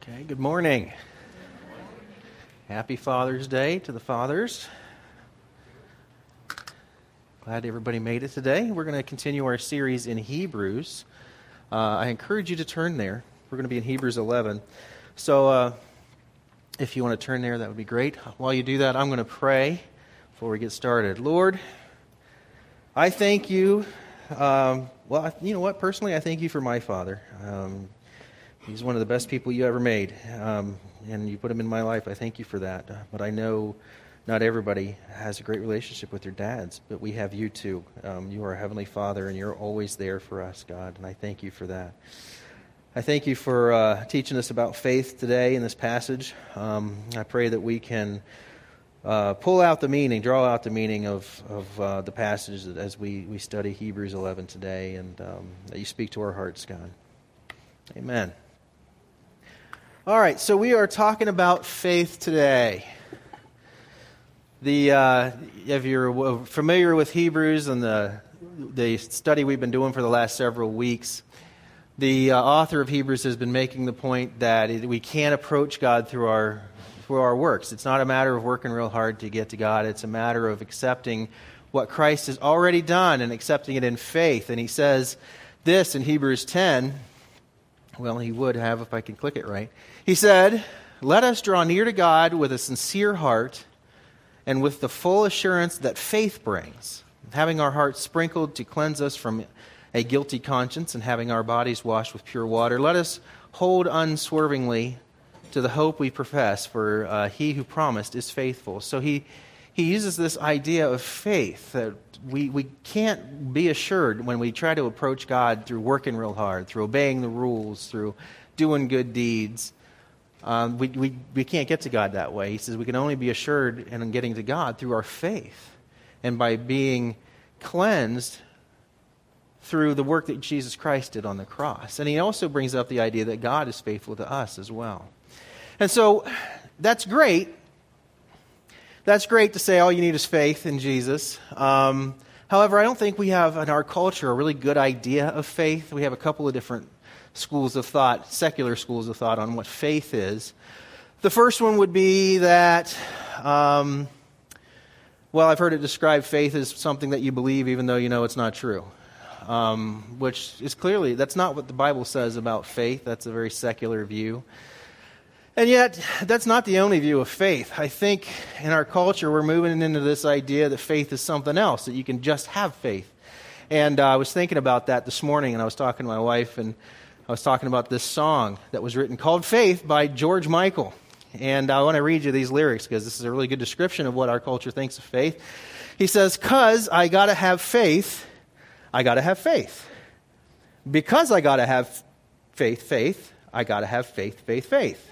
Okay, good morning. Happy Father's Day to the fathers. Glad everybody made it today. We're going to continue our series in Hebrews. I encourage you to turn there. We're going to be in Hebrews 11. So if you want to turn there, that would be great. While you do that, I'm going to pray before we get started. Lord, I thank you. Well, you know what? Personally, I thank you for my father. He's one of the best people you ever made, and you put him in my life. I thank you for that. But I know not everybody has a great relationship with their dads, but we have you too. You are a Heavenly Father, and you're always there for us, God, and I thank you for that. I thank you for teaching us about faith today in this passage. I pray that we can pull out the meaning, draw out the meaning of the passage as we study Hebrews 11 today, and that you speak to our hearts, God. Amen. All right, so we are talking about faith today. If you're familiar with Hebrews and the study we've been doing for the last several weeks, the author of Hebrews has been making the point that we can't approach God through our works. It's not a matter of working real hard to get to God. It's a matter of accepting what Christ has already done and accepting it in faith. And he says this in Hebrews 10. Well, he would have if I can click it right. He said, "Let us draw near to God with a sincere heart and with the full assurance that faith brings, having our hearts sprinkled to cleanse us from a guilty conscience and having our bodies washed with pure water. Let us hold unswervingly to the hope we profess, for he who promised is faithful." So he uses this idea of faith, that we can't be assured when we try to approach God through working real hard, through obeying the rules, through doing good deeds. We can't get to God that way. He says we can only be assured in getting to God through our faith and by being cleansed through the work that Jesus Christ did on the cross. And he also brings up the idea that God is faithful to us as well. And so that's great. That's great to say all you need is faith in Jesus. However, I don't think we have in our culture a really good idea of faith. We have a couple of different schools of thought, secular schools of thought on what faith is. The first one would be that, I've heard it described faith as something that you believe even though you know it's not true. Which is clearly, that's not what the Bible says about faith. That's a very secular view. And yet, that's not the only view of faith. I think in our culture, we're moving into this idea that faith is something else, that you can just have faith. And I was thinking about that this morning, and I was talking to my wife, and I was talking about this song that was written called Faith by George Michael. And I want to read you these lyrics because this is a really good description of what our culture thinks of faith. He says, "'Cause I got to have faith, I got to have faith. Because I got to have faith, I got to have faith.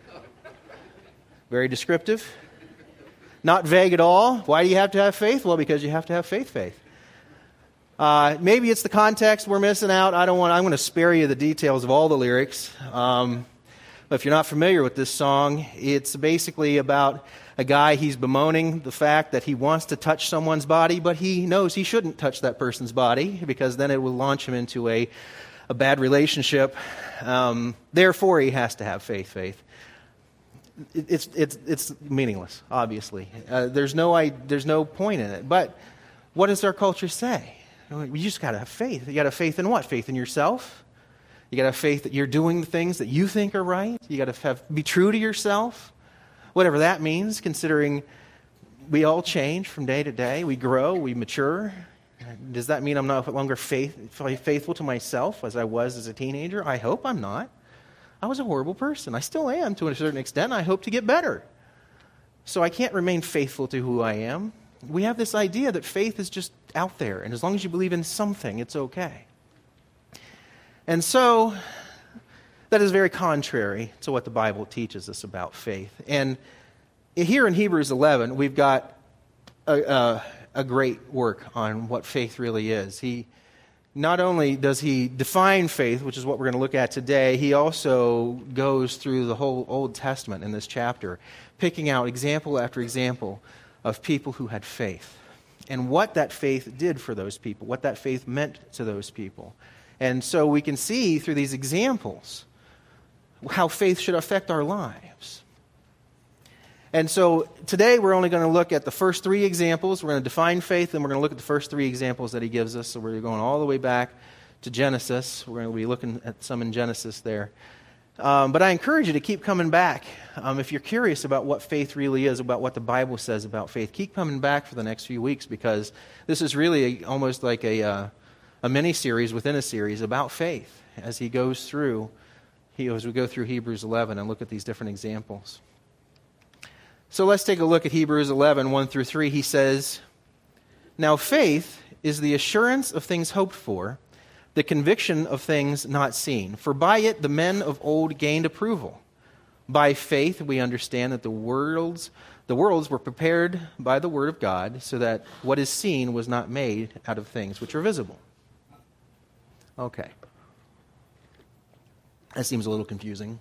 Very descriptive. Not vague at all. Why do you have to have faith? Well, because you have to have faith. Maybe it's the context we're missing out. I'm going to spare you the details of all the lyrics. But if you're not familiar with this song, it's basically about a guy, he's bemoaning the fact that he wants to touch someone's body, but he knows he shouldn't touch that person's body because then it will launch him into a bad relationship. Therefore, he has to have faith. It's meaningless, obviously. There's no point in it. But what does our culture say? You just got to have faith. You got to have faith in what? Faith in yourself. You got to have faith that you're doing the things that you think are right. You got to be true to yourself, whatever that means. Considering we all change from day to day, we grow, we mature. Does that mean I'm no longer faithful to myself as I was as a teenager? I hope I'm not. I was a horrible person. I still am to a certain extent. I hope to get better. So I can't remain faithful to who I am. We have this idea that faith is just out there, and as long as you believe in something, it's okay. And so that is very contrary to what the Bible teaches us about faith. And here in Hebrews 11, we've got a great work on what faith really is. Not only does he define faith, which is what we're going to look at today, he also goes through the whole Old Testament in this chapter, picking out example after example of people who had faith and what that faith did for those people, what that faith meant to those people. And so we can see through these examples how faith should affect our lives. And so today we're only going to look at the first three examples. We're going to define faith, and we're going to look at the first three examples that he gives us. So we're going all the way back to Genesis. We're going to be looking at some in Genesis there. But I encourage you to keep coming back. If you're curious about what faith really is, about what the Bible says about faith, keep coming back for the next few weeks, because this is really almost like a mini-series within a series about faith as he goes through, as we go through Hebrews 11 and look at these different examples. So let's take a look at Hebrews 11, 1 through 3. He says, "Now faith is the assurance of things hoped for, the conviction of things not seen. For by it the men of old gained approval. By faith we understand that the worlds were prepared by the word of God, so that what is seen was not made out of things which are visible." Okay. That seems a little confusing.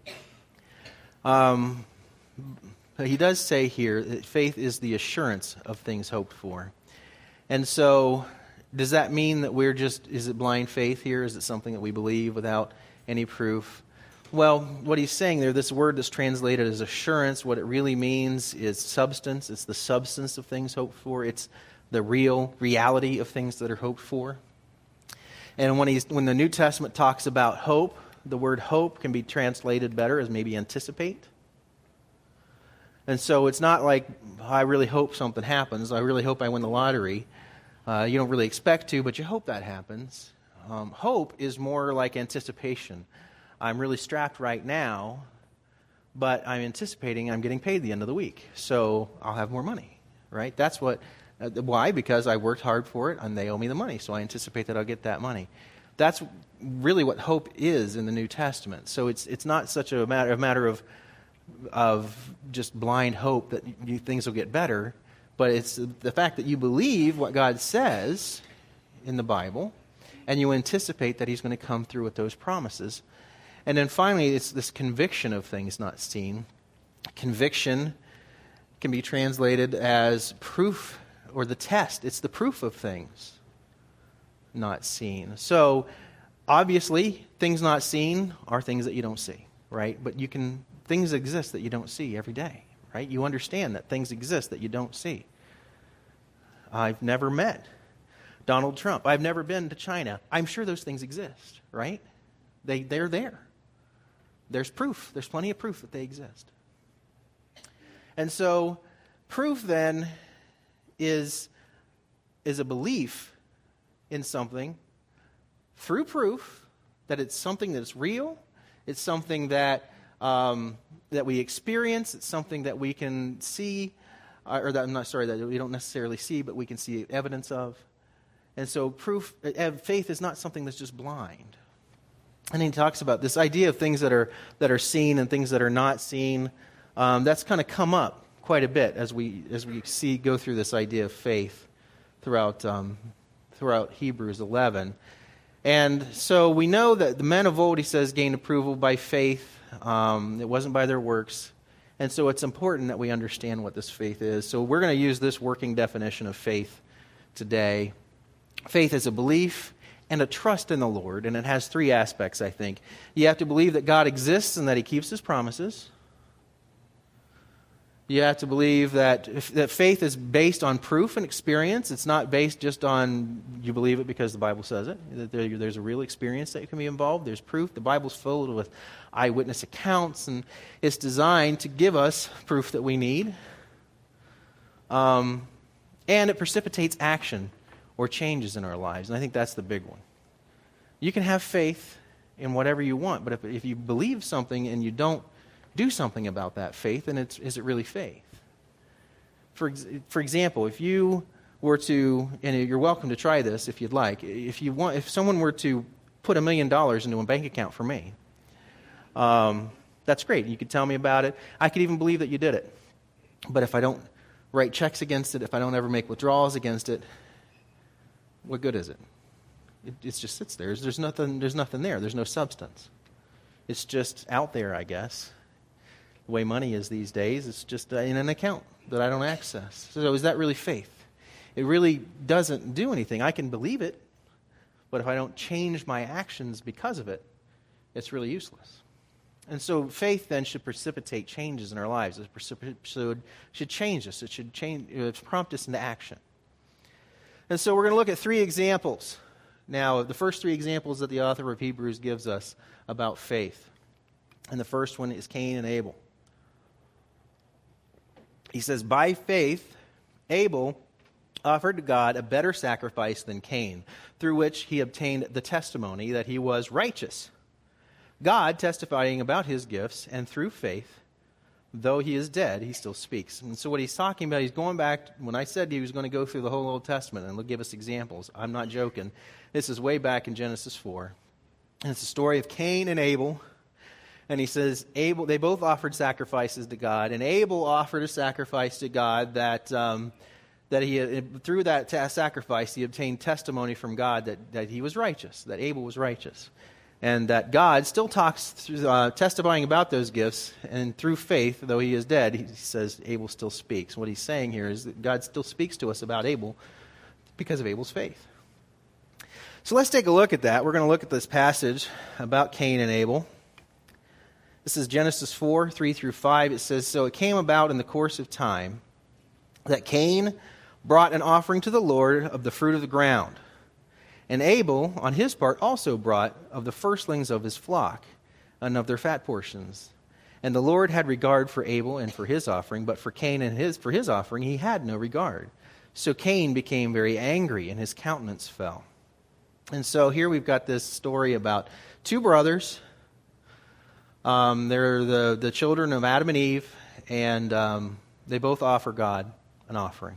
He does say here that faith is the assurance of things hoped for. And so, does that mean that is it blind faith here? Is it something that we believe without any proof? Well, what he's saying there, this word that's translated as assurance, what it really means is substance. It's the substance of things hoped for. It's the reality of things that are hoped for. And when the New Testament talks about hope, the word hope can be translated better as maybe anticipate. And so it's not like, I really hope something happens. I really hope I win the lottery. You don't really expect to, but you hope that happens. Hope is more like anticipation. I'm really strapped right now, but I'm anticipating I'm getting paid at the end of the week, so I'll have more money, right? That's why? Because I worked hard for it, and they owe me the money, so I anticipate that I'll get that money. That's really what hope is in the New Testament. So it's not such a matter of just blind hope that things will get better, but it's the fact that you believe what God says in the Bible, and you anticipate that He's going to come through with those promises. And then finally, it's this conviction of things not seen. Conviction can be translated as proof or the test. It's the proof of things not seen. So, obviously, things not seen are things that you don't see, right? But things exist that you don't see every day, right? You understand that things exist that you don't see. I've never met Donald Trump. I've never been to China. I'm sure those things exist, right? They're there. There's proof. There's plenty of proof that they exist. And so, proof then is a belief in something through proof that it's something that's real. It's something that we experience. It's something that we can see, that we don't necessarily see, but we can see evidence of. And so faith is not something that's just blind. And he talks about this idea of things that are seen and things that are not seen. That's kind of come up quite a bit as we go through this idea of faith throughout Hebrews 11. And so we know that the men of old, he says, gained approval by faith. It wasn't by their works. And so it's important that we understand what this faith is. So we're going to use this working definition of faith today. Faith is a belief and a trust in the Lord, and it has three aspects, I think. You have to believe that God exists and that He keeps His promises. You have to believe that faith is based on proof and experience. It's not based just on you believe it because the Bible says it. That there's a real experience that can be involved. There's proof. The Bible's filled with eyewitness accounts, and it's designed to give us proof that we need. And it precipitates action or changes in our lives. And I think that's the big one. You can have faith in whatever you want, but if you believe something and you don't do something about that faith, then is it really faith? For example, if you were to, and you're welcome to try this if you'd like, if someone were to put $1 million into a bank account for me, that's great. You could tell me about it. I could even believe that you did it. But if I don't write checks against it, if I don't ever make withdrawals against it, what good is it? It just sits there. There's nothing there. There's no substance. It's just out there, I guess. The way money is these days, it's just in an account that I don't access. So is that really faith? It really doesn't do anything. I can believe it, but if I don't change my actions because of it, it's really useless. And so faith then should precipitate changes in our lives. It should change us. It should prompt us into action. And so we're going to look at 3 examples. Now, the first 3 examples that the author of Hebrews gives us about faith. And the first one is Cain and Abel. He says, by faith, Abel offered to God a better sacrifice than Cain, through which he obtained the testimony that he was righteous, God testifying about his gifts, and through faith, though he is dead, he still speaks. And so what he's talking about, he's going back, when I said he was going to go through the whole Old Testament and give us examples, I'm not joking. This is way back in Genesis 4. And it's the story of Cain and Abel. And he says, Abel, they both offered sacrifices to God, and Abel offered a sacrifice to God that he, through that sacrifice, he obtained testimony from God that he was righteous, that Abel was righteous. And that God still talks, testifying about those gifts, and through faith, though he is dead, he says Abel still speaks. What he's saying here is that God still speaks to us about Abel because of Abel's faith. So let's take a look at that. We're going to look at this passage about Cain and Abel. This is Genesis 4, 3 through 5. It says, so it came about in the course of time that Cain brought an offering to the Lord of the fruit of the ground. And Abel, on his part, also brought of the firstlings of his flock and of their fat portions. And the Lord had regard for Abel and for his offering, but for Cain and for his offering he had no regard. So Cain became very angry, and his countenance fell. And so here we've got this story about 2 brothers. They're the children of Adam and Eve, and they both offer God an offering.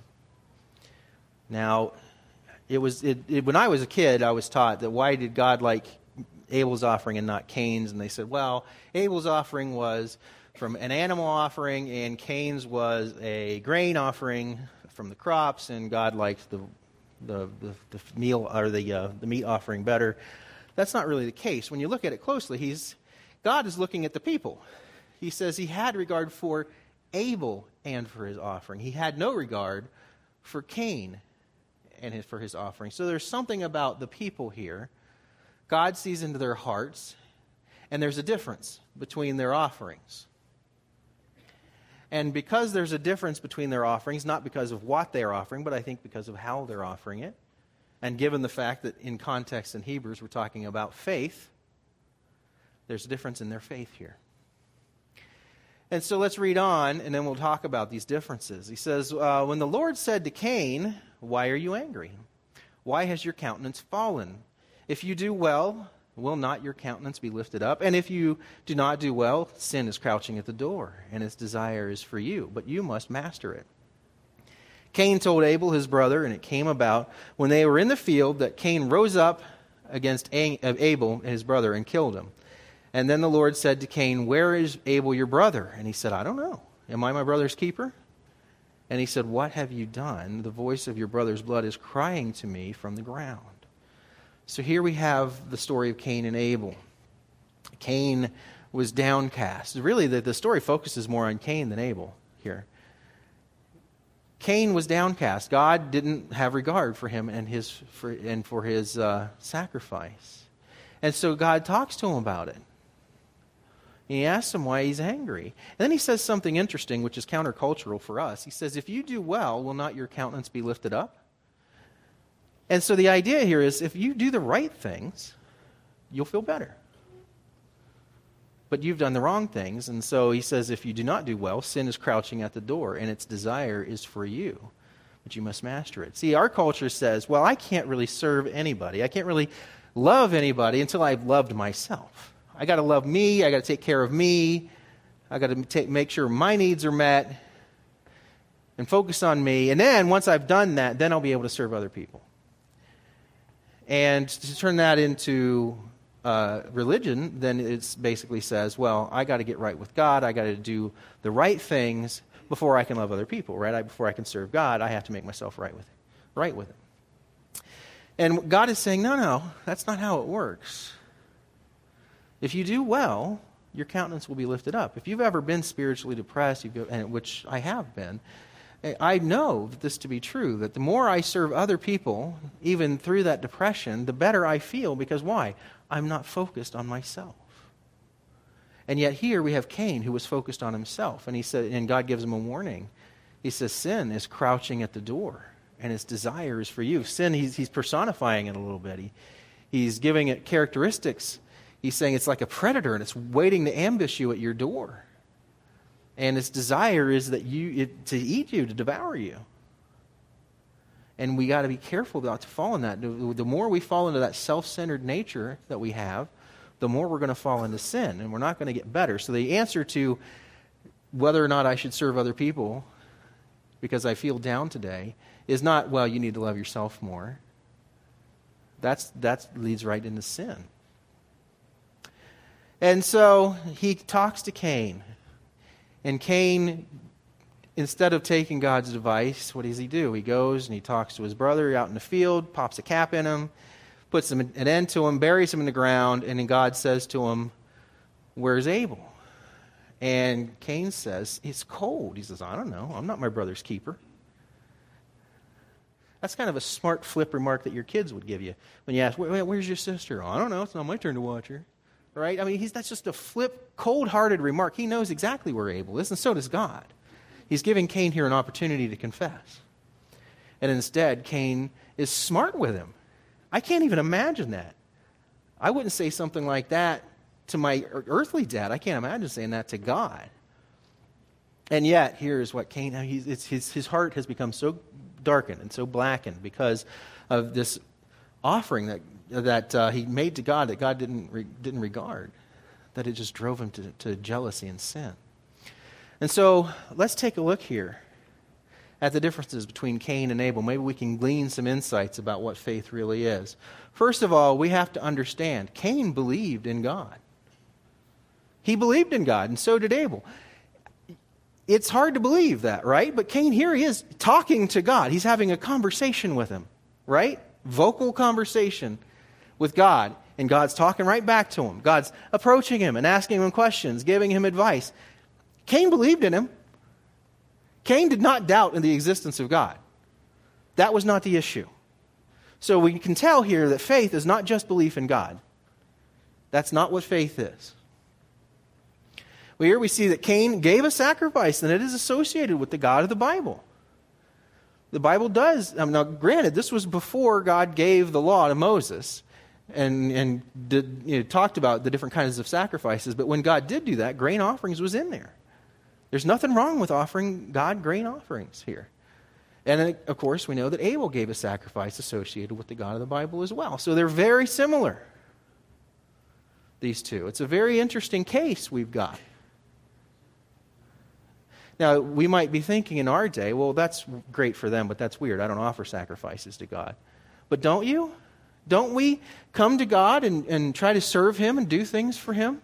Now, when I was a kid, I was taught that why did God like Abel's offering and not Cain's? And they said, well, Abel's offering was from an animal offering, and Cain's was a grain offering from the crops, and God liked the meal or the meat offering better. That's not really the case. When you look at it closely, God is looking at the people. He says he had regard for Abel and for his offering. He had no regard for Cain and for his offering. So there's something about the people here. God sees into their hearts, and there's a difference between their offerings. And because there's a difference between their offerings, not because of what they're offering, but I think because of how they're offering it, and given the fact that in context in Hebrews we're talking about faith, there's a difference in their faith here. And so let's read on, and then we'll talk about these differences. He says, when the Lord said to Cain, why are you angry? Why has your countenance fallen? If you do well, will not your countenance be lifted up? And if you do not do well, sin is crouching at the door, and its desire is for you, but you must master it. Cain told Abel his brother, and it came about when they were in the field that Cain rose up against Abel his brother and killed him. And then the Lord said to Cain, where is Abel your brother? And he said, I don't know. Am I my brother's keeper? And he said, what have you done? The voice of your brother's blood is crying to me from the ground. So here we have the story of Cain and Abel. Cain was downcast. Really, the story focuses more on Cain than Abel here. Cain was downcast. God didn't have regard for him and for his sacrifice. And so God talks to him about it. He asks him why he's angry. And then he says something interesting, which is countercultural for us. He says, if you do well, will not your countenance be lifted up? And so the idea here is, if you do the right things, you'll feel better. But you've done the wrong things. And so he says, if you do not do well, sin is crouching at the door, and its desire is for you. But you must master it. See, our culture says, well, I can't really serve anybody. I can't really love anybody until I've loved myself. I got to love me. I got to take care of me. I got to make sure my needs are met and focus on me. And then once I've done that, then I'll be able to serve other people. And to turn that into religion, then it basically says, well, I got to get right with God. I got to do the right things before I can love other people, right? Before I can serve God, I have to make myself right with it. And God is saying, no, that's not how it works. If you do well, your countenance will be lifted up. If you've ever been spiritually depressed, which I have been, I know this to be true, that the more I serve other people, even through that depression, the better I feel. Because why? I'm not focused on myself. And yet here we have Cain, who was focused on himself. And he said, and God gives him a warning. He says, sin is crouching at the door, and its desire is for you. Sin, he's personifying it a little bit. He's giving it characteristics. He's saying it's like a predator, and it's waiting to ambush you at your door. And its desire is that to eat you, to devour you. And we got to be careful not to fall in that. The more we fall into that self-centered nature that we have, the more we're going to fall into sin, and we're not going to get better. So the answer to whether or not I should serve other people because I feel down today is not, well, you need to love yourself more. That leads right into sin. And so he talks to Cain. And Cain, instead of taking God's advice, what does he do? He goes and he talks to his brother out in the field, pops a cap in him, puts an end to him, buries him in the ground, and then God says to him, where's Abel? And Cain says, it's cold. He says, I don't know. I'm not my brother's keeper. That's kind of a smart flip remark that your kids would give you. When you ask, where's your sister? Oh, I don't know. It's not my turn to watch her. Right? I mean, that's just a flip, cold-hearted remark. He knows exactly where Abel is, and so does God. He's giving Cain here an opportunity to confess. And instead, Cain is smart with him. I can't even imagine that. I wouldn't say something like that to my earthly dad. I can't imagine saying that to God. And yet, here's what Cain, his heart has become so darkened and so blackened because of this offering that he made to God that God didn't regard, that it just drove him to jealousy and sin. And so let's take a look here at the differences between Cain and Abel. Maybe we can glean some insights about what faith really is. First of all, we have to understand Cain believed in God. He believed in God, and so did Abel. It's hard to believe that, right? But Cain, here he is talking to God. He's having a conversation with him, right? Vocal conversation with God. And God's talking right back to him. God's approaching him and asking him questions, giving him advice. Cain believed in him. Cain did not doubt in the existence of God. That was not the issue. So we can tell here that faith is not just belief in God. That's not what faith is. Well, here we see that Cain gave a sacrifice, and it is associated with the God of the Bible. The Bible does. Now, granted, this was before God gave the law to Moses and talked about the different kinds of sacrifices. But when God did do that, grain offerings was in there. There's nothing wrong with offering God grain offerings here. And, of course, we know that Abel gave a sacrifice associated with the God of the Bible as well. So they're very similar, these two. It's a very interesting case we've got. Now, we might be thinking in our day, well, that's great for them, but that's weird. I don't offer sacrifices to God. But don't you? Don't we come to God and try to serve Him and do things for Him?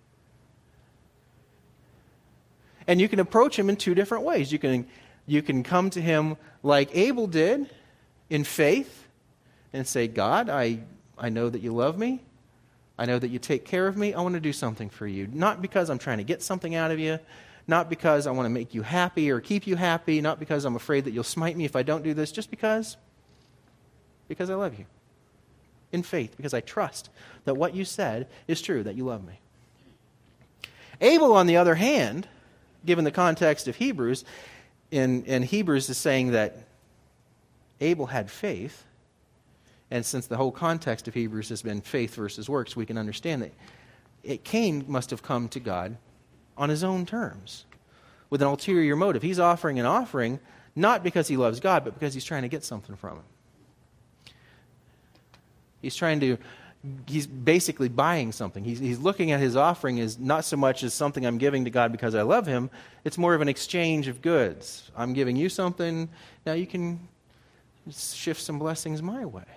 And you can approach Him in two different ways. You can come to Him like Abel did, in faith, and say, God, I know that you love me. I know that you take care of me. I want to do something for you. Not because I'm trying to get something out of you. Not because I want to make you happy or keep you happy. Not because I'm afraid that you'll smite me if I don't do this. Just because I love you. In faith, because I trust that what you said is true, that you love me. Abel, on the other hand, given the context of Hebrews, in Hebrews is saying that Abel had faith, and since the whole context of Hebrews has been faith versus works, we can understand that Cain must have come to God on his own terms, with an ulterior motive. He's offering an offering not because he loves God, but because he's trying to get something from him. He's basically buying something. He's looking at his offering as not so much as something I'm giving to God because I love Him. It's more of an exchange of goods. I'm giving you something, now you can shift some blessings my way.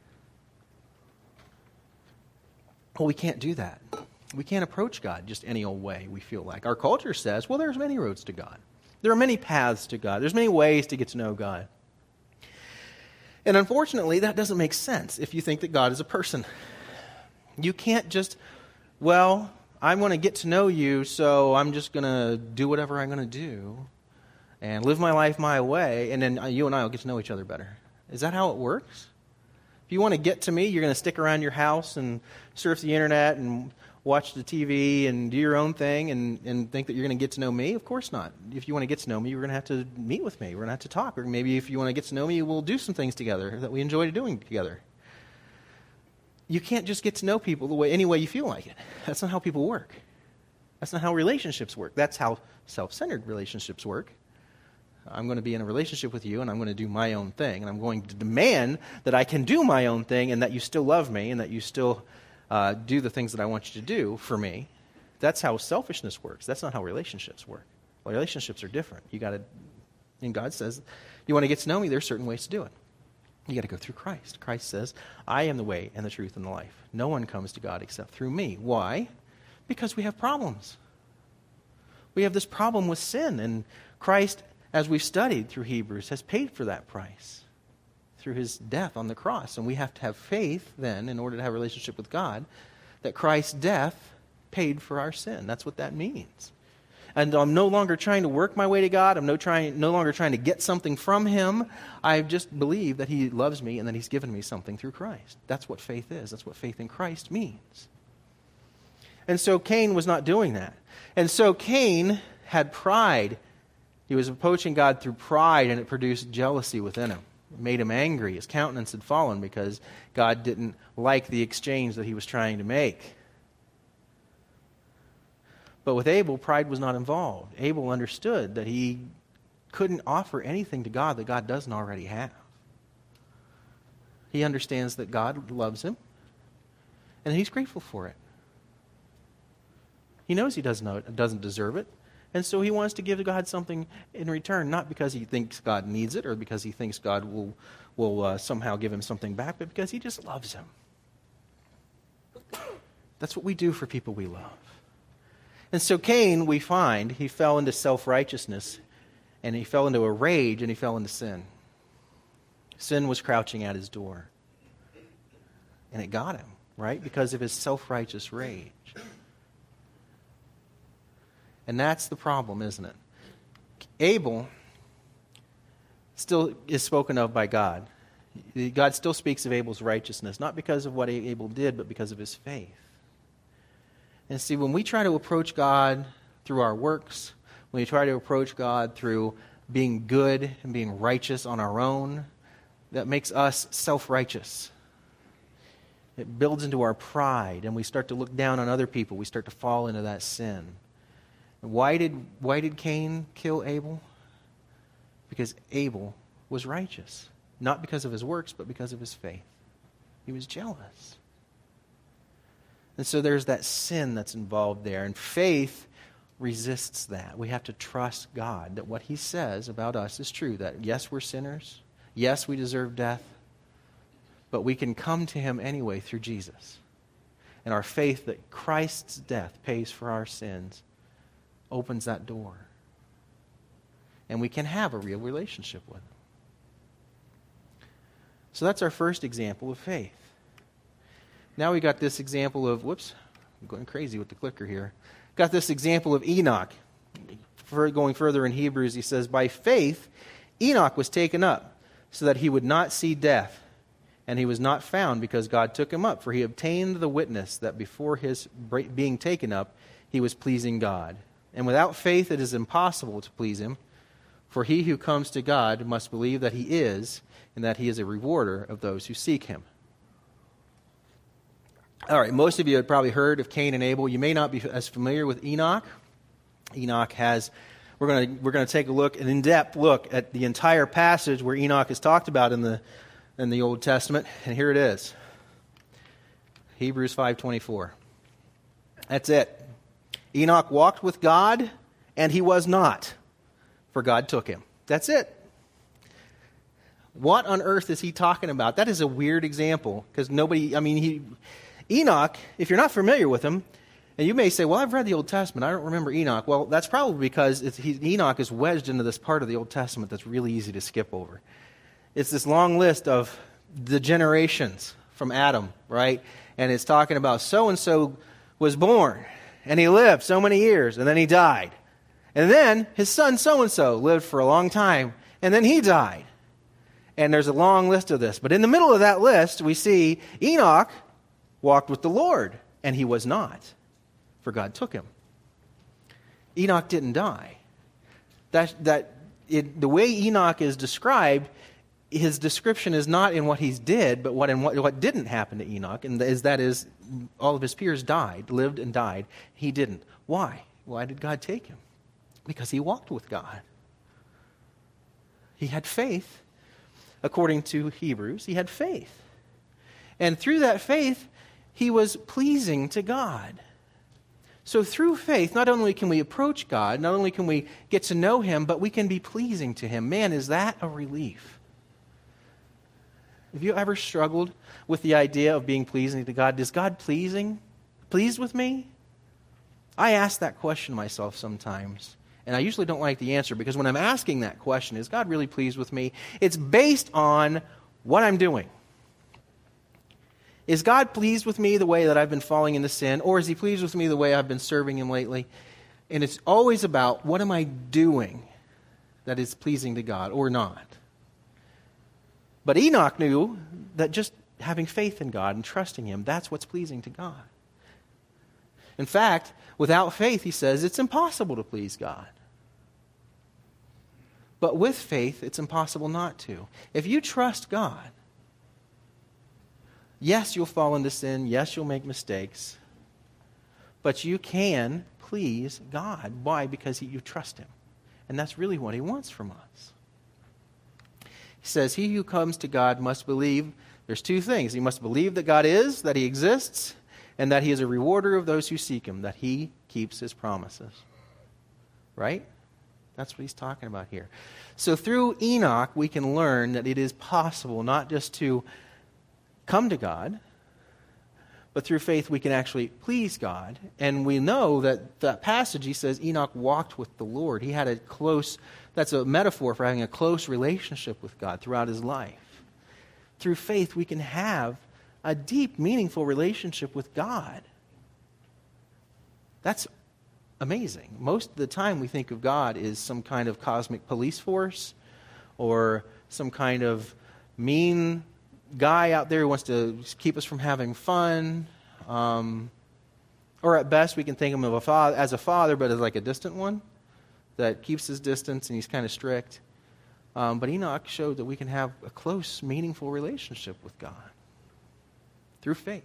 Well, we can't do that. We can't approach God just any old way we feel like. Our culture says, well, there's many roads to God. There are many paths to God. There's many ways to get to know God. And unfortunately, that doesn't make sense if you think that God is a person. You can't just, well, I want to get to know you, so I'm just going to do whatever I'm going to do and live my life my way, and then you and I will get to know each other better. Is that how it works? If you want to get to me, you're going to stick around your house and surf the internet and watch the TV and do your own thing and think that you're going to get to know me? Of course not. If you want to get to know me, you're going to have to meet with me. We're going to have to talk. Or maybe if you want to get to know me, we'll do some things together that we enjoy doing together. You can't just get to know people any way you feel like it. That's not how people work. That's not how relationships work. That's how self-centered relationships work. I'm going to be in a relationship with you, and I'm going to do my own thing, and I'm going to demand that I can do my own thing and that you still love me and that you still do the things that I want you to do for me. That's how selfishness works. That's not how relationships work. Well, relationships are different. And God says, you want to get to know me, there's certain ways to do it. You got to go through Christ. Christ says, I am the way and the truth and the life. No one comes to God except through me. Why? Because we have problems. We have this problem with sin, and Christ, as we've studied through Hebrews, has paid for that price through his death on the cross. And we have to have faith then, in order to have a relationship with God, that Christ's death paid for our sin. That's what that means. And I'm no longer trying to work my way to God. I'm no longer trying to get something from him. I just believe that he loves me and that he's given me something through Christ. That's what faith is. That's what faith in Christ means. And so Cain was not doing that. And so Cain had pride. He was approaching God through pride, and it produced jealousy within him. It made him angry. His countenance had fallen because God didn't like the exchange that he was trying to make. But with Abel, pride was not involved. Abel understood that he couldn't offer anything to God that God doesn't already have. He understands that God loves him, and he's grateful for it. He knows he doesn't deserve it, and so he wants to give God something in return, not because he thinks God needs it or because he thinks God will somehow give him something back, but because he just loves him. That's what we do for people we love. And so Cain, we find, he fell into self-righteousness, and he fell into a rage, and he fell into sin. Sin was crouching at his door. And it got him, right? Because of his self-righteous rage. And that's the problem, isn't it? Abel still is spoken of by God. God still speaks of Abel's righteousness, not because of what Abel did, but because of his faith. And see, when we try to approach God through our works, when we try to approach God through being good and being righteous on our own, that makes us self-righteous. It builds into our pride, and we start to look down on other people. We start to fall into that sin. And why did Cain kill Abel? Because Abel was righteous. Not because of his works, but because of his faith. He was jealous. And so there's that sin that's involved there. And faith resists that. We have to trust God that what he says about us is true. That yes, we're sinners. Yes, we deserve death. But we can come to him anyway through Jesus. And our faith that Christ's death pays for our sins opens that door. And we can have a real relationship with him. So that's our first example of faith. Now we got this example of, I'm going crazy with the clicker here. Got this example of Enoch. Going further in Hebrews, he says, by faith, Enoch was taken up so that he would not see death. And he was not found because God took him up. For he obtained the witness that before his being taken up, he was pleasing God. And without faith, it is impossible to please him. For he who comes to God must believe that he is, and that he is a rewarder of those who seek him. All right, most of you have probably heard of Cain and Abel. You may not be as familiar with Enoch. Enoch has, we're going to take a look, an in-depth look at the entire passage where Enoch is talked about in the Old Testament, and here it is. Hebrews 5:24. That's it. Enoch walked with God, and he was not, for God took him. That's it. What on earth is he talking about? That is a weird example, because Enoch, if you're not familiar with him, and you may say, well, I've read the Old Testament, I don't remember Enoch. Well, that's probably because Enoch is wedged into this part of the Old Testament that's really easy to skip over. It's this long list of the generations from Adam, right? And it's talking about so-and-so was born, and he lived so many years, and then he died. And then his son so-and-so lived for a long time, and then he died. And there's a long list of this. But in the middle of that list, we see Enoch walked with the Lord, and he was not. for God took him. Enoch didn't die. The way Enoch is described, his description is not in what he did, but what didn't happen to Enoch, and that is all of his peers lived and died. He didn't. Why? Why did God take him? Because he walked with God. He had faith. According to Hebrews, he had faith. And through that faith, he was pleasing to God. So through faith, not only can we approach God, not only can we get to know him, but we can be pleasing to him. Man, is that a relief? Have you ever struggled with the idea of being pleasing to God? Is God pleased with me? I ask that question myself sometimes, and I usually don't like the answer, because when I'm asking that question, is God really pleased with me? It's based on what I'm doing. Is God pleased with me the way that I've been falling into sin, or is he pleased with me the way I've been serving him lately? And it's always about, what am I doing that is pleasing to God or not? But Enoch knew that just having faith in God and trusting him, that's what's pleasing to God. In fact, without faith, he says, it's impossible to please God. But with faith, it's impossible not to. If you trust God, yes, you'll fall into sin. Yes, you'll make mistakes. But you can please God. Why? Because you trust him. And that's really what he wants from us. He says, he who comes to God must believe. There's two things. He must believe that God is, that he exists, and that he is a rewarder of those who seek him, that he keeps his promises. Right? That's what he's talking about here. So through Enoch, we can learn that it is possible not just to come to God, but through faith we can actually please God. And we know that passage, he says, Enoch walked with the Lord. He had that's a metaphor for having a close relationship with God throughout his life. Through faith we can have a deep, meaningful relationship with God. That's amazing. Most of the time we think of God as some kind of cosmic police force, or some kind of mean guy out there who wants to keep us from having fun. Or at best we can think of him as a father, but as like a distant one that keeps his distance and he's kind of strict. But Enoch showed that we can have a close, meaningful relationship with God through faith.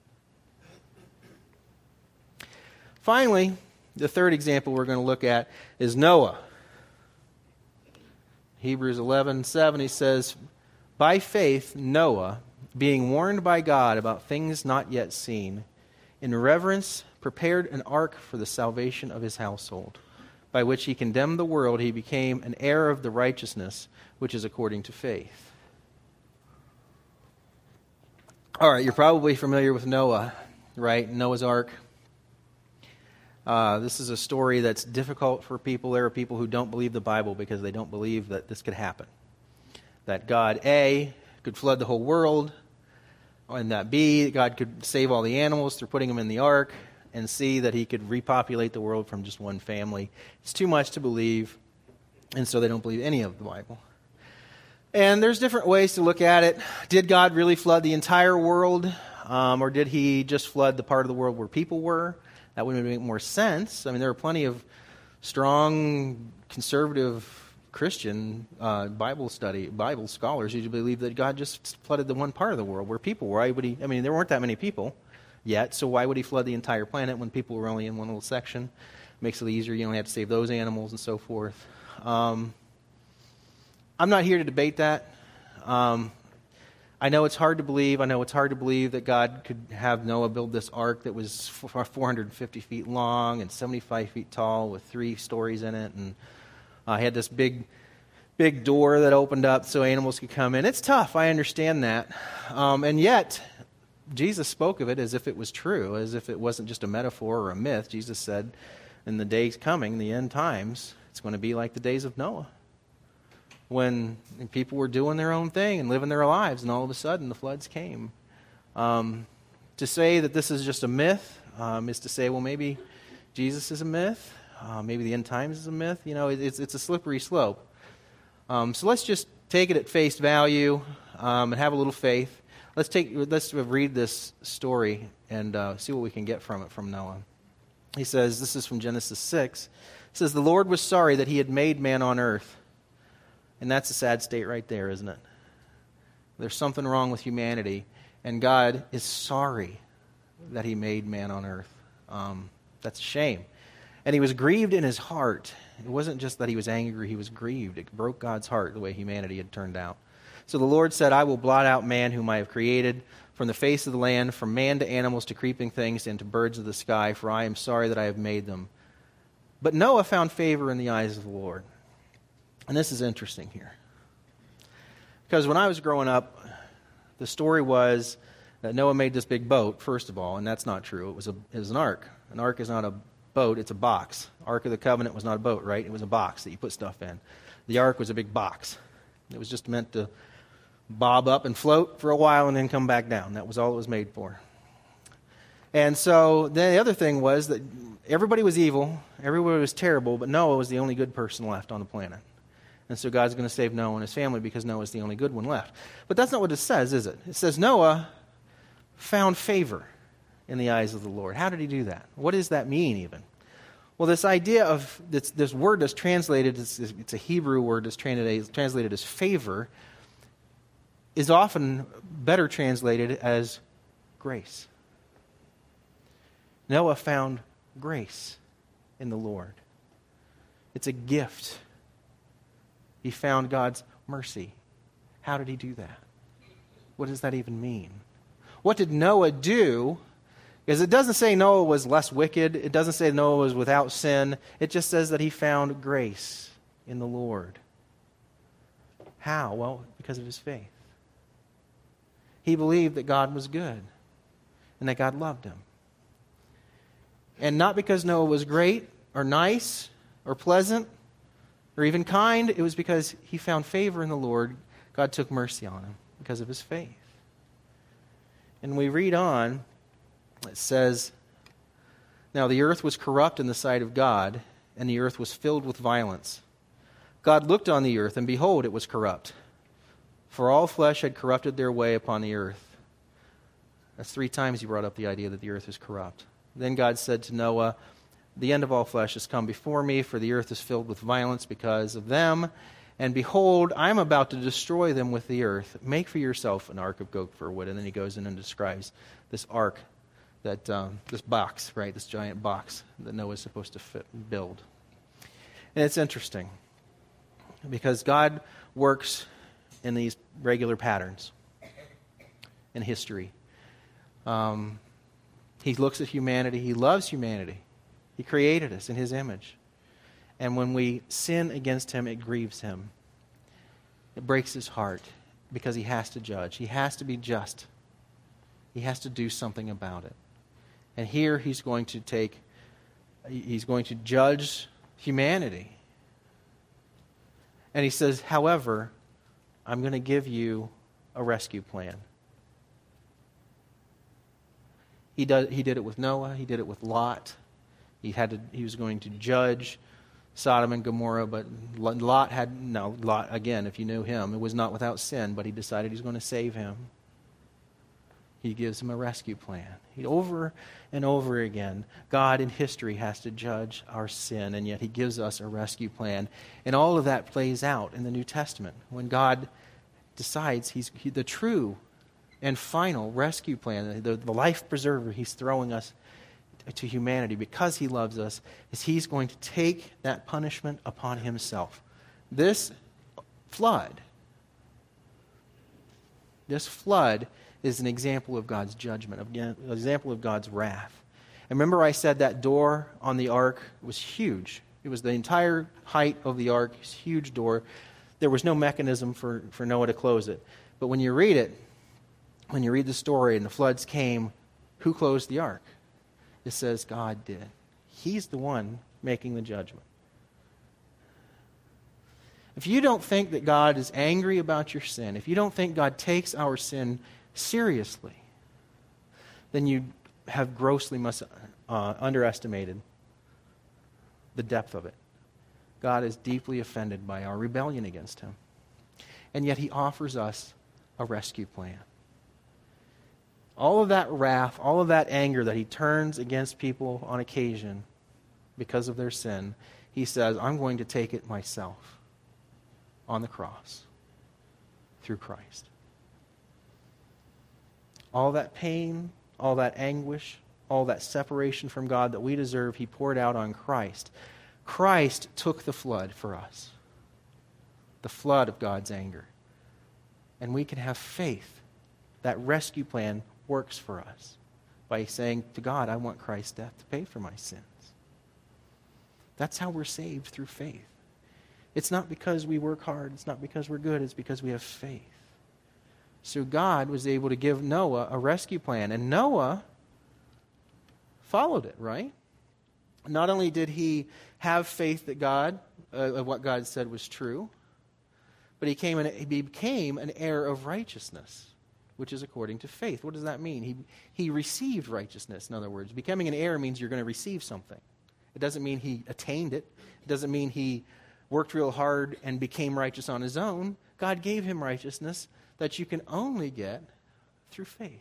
Finally, the third example we're going to look at is Noah. Hebrews 11:7, he says, by faith, Noah, being warned by God about things not yet seen, in reverence prepared an ark for the salvation of his household, by which he condemned the world. He became an heir of the righteousness which is according to faith. All right, you're probably familiar with Noah, right? Noah's Ark. This is a story that's difficult for people. There are people who don't believe the Bible because they don't believe that this could happen. That God, A, could flood the whole world, and that B, God could save all the animals through putting them in the ark, and C, that he could repopulate the world from just one family. It's too much to believe, and so they don't believe any of the Bible. And there's different ways to look at it. Did God really flood the entire world, or did he just flood the part of the world where people were? That would make more sense. I mean, there are plenty of strong, conservative Christian Bible scholars who believe that God just flooded the one part of the world where people were. There weren't that many people yet, so why would he flood the entire planet when people were only in one little section? Makes it easier. You only have to save those animals and so forth. I'm not here to debate that. I know it's hard to believe. I know it's hard to believe that God could have Noah build this ark that was 450 feet long and 75 feet tall with 3 stories in it, and he had this big door that opened up so animals could come in. It's tough. I understand that. And yet, Jesus spoke of it as if it was true, as if it wasn't just a metaphor or a myth. Jesus said, in the days coming, the end times, it's going to be like the days of Noah, when people were doing their own thing and living their lives, and all of a sudden the floods came. To say that this is just a myth is to say, well, maybe Jesus is a myth. Maybe the end times is a myth. It's a slippery slope. So let's just take it at face value and have a little faith. Let's read this story and see what we can get from it from Noah. He says, this is from Genesis 6. It says, the Lord was sorry that he had made man on earth. And that's a sad state right there, isn't it? There's something wrong with humanity, and God is sorry that he made man on earth. That's a shame. And he was grieved in his heart. It wasn't just that he was angry, he was grieved. It broke God's heart the way humanity had turned out. So the Lord said, I will blot out man whom I have created from the face of the land, from man to animals to creeping things and to birds of the sky, for I am sorry that I have made them. But Noah found favor in the eyes of the Lord. And this is interesting here. Because when I was growing up, the story was that Noah made this big boat, first of all, and that's not true. It was an ark. An ark is not a boat, it's a box. Ark of the Covenant was not a boat, right? It was a box that you put stuff in. The ark was a big box. It was just meant to bob up and float for a while and then come back down. That was all it was made for. And so then the other thing was that everybody was evil, everybody was terrible, but Noah was the only good person left on the planet. And so God's going to save Noah and his family because Noah's the only good one left. But that's not what it says, is it? It says Noah found favor in the eyes of the Lord. How did he do that? What does that mean even? Well, this idea of this word that's translated, it's a Hebrew word that's translated as favor, is often better translated as grace. Noah found grace in the Lord. It's a gift. He found God's mercy. How did he do that? What does that even mean? What did Noah do? Because it doesn't say Noah was less wicked. It doesn't say Noah was without sin. It just says that he found grace in the Lord. How? Well, because of his faith. He believed that God was good and that God loved him. And not because Noah was great or nice or pleasant or even kind, it was because he found favor in the Lord. God took mercy on him because of his faith. And we read on, it says, now the earth was corrupt in the sight of God, and the earth was filled with violence. God looked on the earth, and behold, it was corrupt. For all flesh had corrupted their way upon the earth. That's 3 times he brought up the idea that the earth is corrupt. Then God said to Noah, the end of all flesh has come before me, for the earth is filled with violence because of them. And behold, I am about to destroy them with the earth. Make for yourself an ark of gopher wood. And then he goes in and describes this ark, that this box, right, this giant box that Noah is supposed to build. And it's interesting because God works in these regular patterns in history. He looks at humanity. He loves humanity. He created us in his image. And when we sin against him, it grieves him. It breaks his heart because he has to judge. He has to be just. He has to do something about it. And here he's going to judge humanity. And he says, however, I'm going to give you a rescue plan. He did it with Noah. He did it with Lot. He was going to judge Sodom and Gomorrah, but Lot, again, if you knew him, it was not without sin, but he decided he's going to save him. He gives him a rescue plan. Over and over again, God in history has to judge our sin, and yet he gives us a rescue plan. And all of that plays out in the New Testament when God decides the true and final rescue plan, the life preserver he's throwing us to humanity because he loves us, is he's going to take that punishment upon himself. This flood is an example of God's judgment, an example of God's wrath. And remember I said that door on the ark was huge. It was the entire height of the ark, this huge door. There was no mechanism for Noah to close it. But when you read it, when you read the story and the floods came, who closed the ark? It says God did. He's the one making the judgment. If you don't think that God is angry about your sin, if you don't think God takes our sin seriously, then you have grossly underestimated the depth of it. God is deeply offended by our rebellion against him. And yet he offers us a rescue plan. All of that wrath, all of that anger that he turns against people on occasion because of their sin, he says, I'm going to take it myself on the cross through Christ. All that pain, all that anguish, all that separation from God that we deserve, he poured out on Christ. Christ took the flood for us, the flood of God's anger. And we can have faith. That rescue plan works for us by saying to God, I want Christ's death to pay for my sins. That's how we're saved, through faith. It's not because we work hard. It's not because we're good. It's because we have faith. So God was able to give Noah a rescue plan. And Noah followed it, right? Not only did he have faith that God, what God said was true, but he became an heir of righteousness, which is according to faith. What does that mean? He received righteousness, in other words. Becoming an heir means you're going to receive something. It doesn't mean he attained it. It doesn't mean he worked real hard and became righteous on his own. God gave him righteousness that you can only get through faith.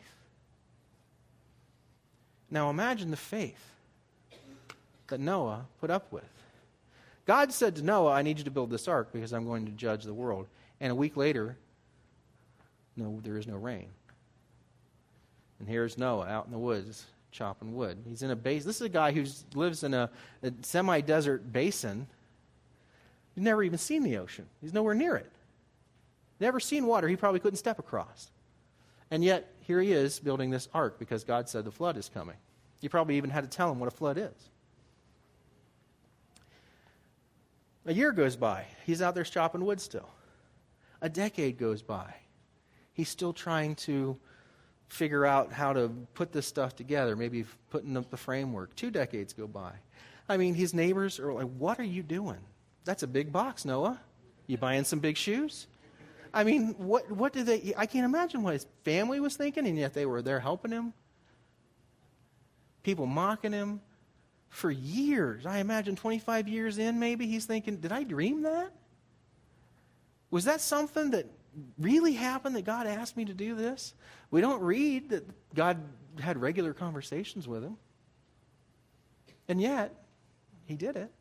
Now imagine the faith that Noah put up with. God said to Noah, I need you to build this ark because I'm going to judge the world. And a week later, no, there is no rain. And here's Noah out in the woods chopping wood. He's in a basin. This is a guy who lives in a semi-desert basin. He's never even seen the ocean. He's nowhere near it. Never seen water he probably couldn't step across. And yet, here he is building this ark because God said the flood is coming. You probably even had to tell him what a flood is. A year goes by. He's out there chopping wood still. A decade goes by. He's still trying to figure out how to put this stuff together, maybe putting up the framework. 2 decades go by. I mean, his neighbors are like, what are you doing? That's a big box, Noah. You buying some big shoes? I mean, what did they... I can't imagine what his family was thinking, and yet they were there helping him. People mocking him for years. I imagine 25 years in, maybe, he's thinking, did I dream that? Was that something that really happened, that God asked me to do this? We don't read that God had regular conversations with him. And yet, he did it.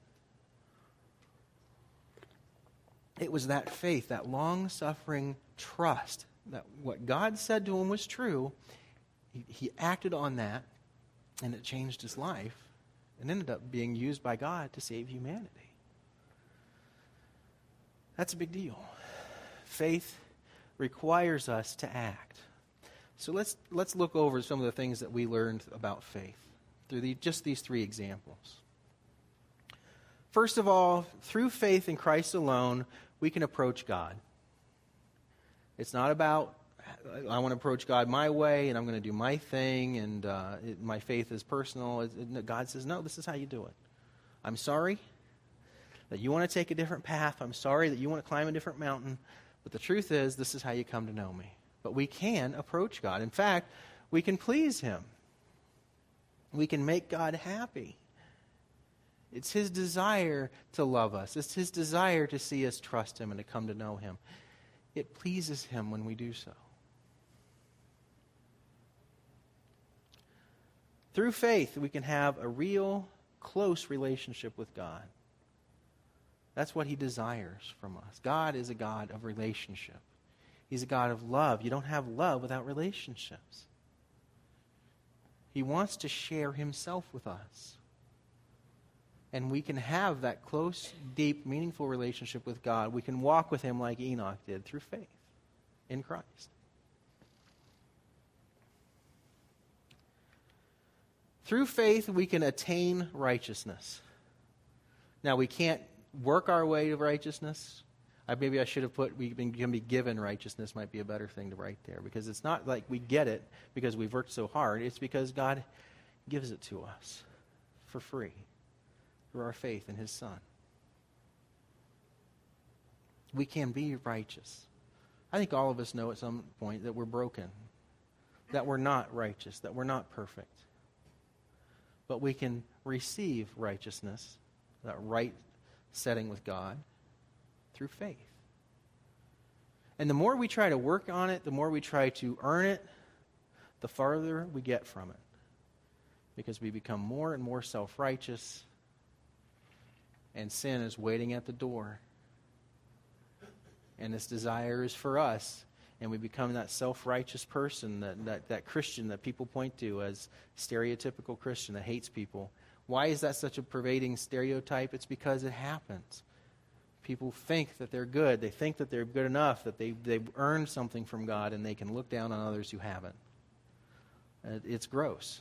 It was that faith, that long-suffering trust, that what God said to him was true. He acted on that, and it changed his life, and ended up being used by God to save humanity. That's a big deal. Faith requires us to act. So let's look over some of the things that we learned about faith through just these 3 examples. First of all, through faith in Christ alone, we can approach God. It's not about, I want to approach God my way, and I'm going to do my thing, and my faith is personal. God says, no, this is how you do it. I'm sorry that you want to take a different path. I'm sorry that you want to climb a different mountain. But the truth is, this is how you come to know me. But we can approach God. In fact, we can please him. We can make God happy. It's his desire to love us. It's his desire to see us trust him and to come to know him. It pleases him when we do so. Through faith, we can have a real, close relationship with God. That's what he desires from us. God is a God of relationship. He's a God of love. You don't have love without relationships. He wants to share himself with us. And we can have that close, deep, meaningful relationship with God. We can walk with him like Enoch did through faith in Christ. Through faith, we can attain righteousness. Now, we can't work our way to righteousness. Maybe I should have put, we can be given righteousness might be a better thing to write there. Because it's not like we get it because we've worked so hard. It's because God gives it to us for free through our faith in his Son. We can be righteous. I think all of us know at some point that we're broken, that we're not righteous, that we're not perfect. But we can receive righteousness, that right setting with God, through faith. And the more we try to work on it, the more we try to earn it, the farther we get from it. Because we become more and more self-righteous, and sin is waiting at the door. And this desire is for us, and we become that self-righteous person, that Christian that people point to as stereotypical Christian that hates people. Why is that such a pervading stereotype? It's because it happens. People think that they're good. They think that they're good enough, that they've earned something from God, and they can look down on others who haven't. It's gross.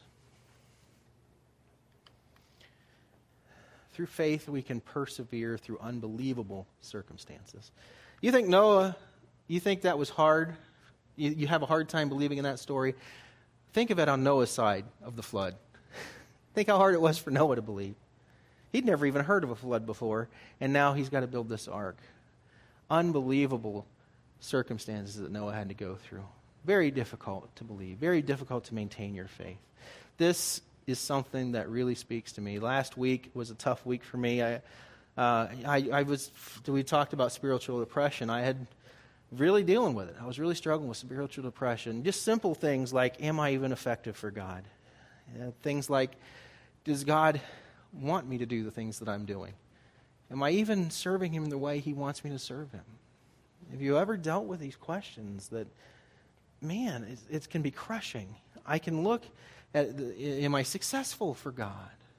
Through faith, we can persevere through unbelievable circumstances. You think Noah, you think that was hard? You have a hard time believing in that story? Think of it on Noah's side of the flood. Think how hard it was for Noah to believe. He'd never even heard of a flood before, and now he's got to build this ark. Unbelievable circumstances that Noah had to go through. Very difficult to believe, very difficult to maintain your faith. This is something that really speaks to me. Last week was a tough week for me. We talked about spiritual depression. I had really dealing with it. I was really struggling with spiritual depression. Just simple things like, am I even effective for God? Things like, does God want me to do the things that I'm doing? Am I even serving Him the way He wants me to serve Him? Have you ever dealt with these questions that, man, it can be crushing? I can look at, am I successful for God?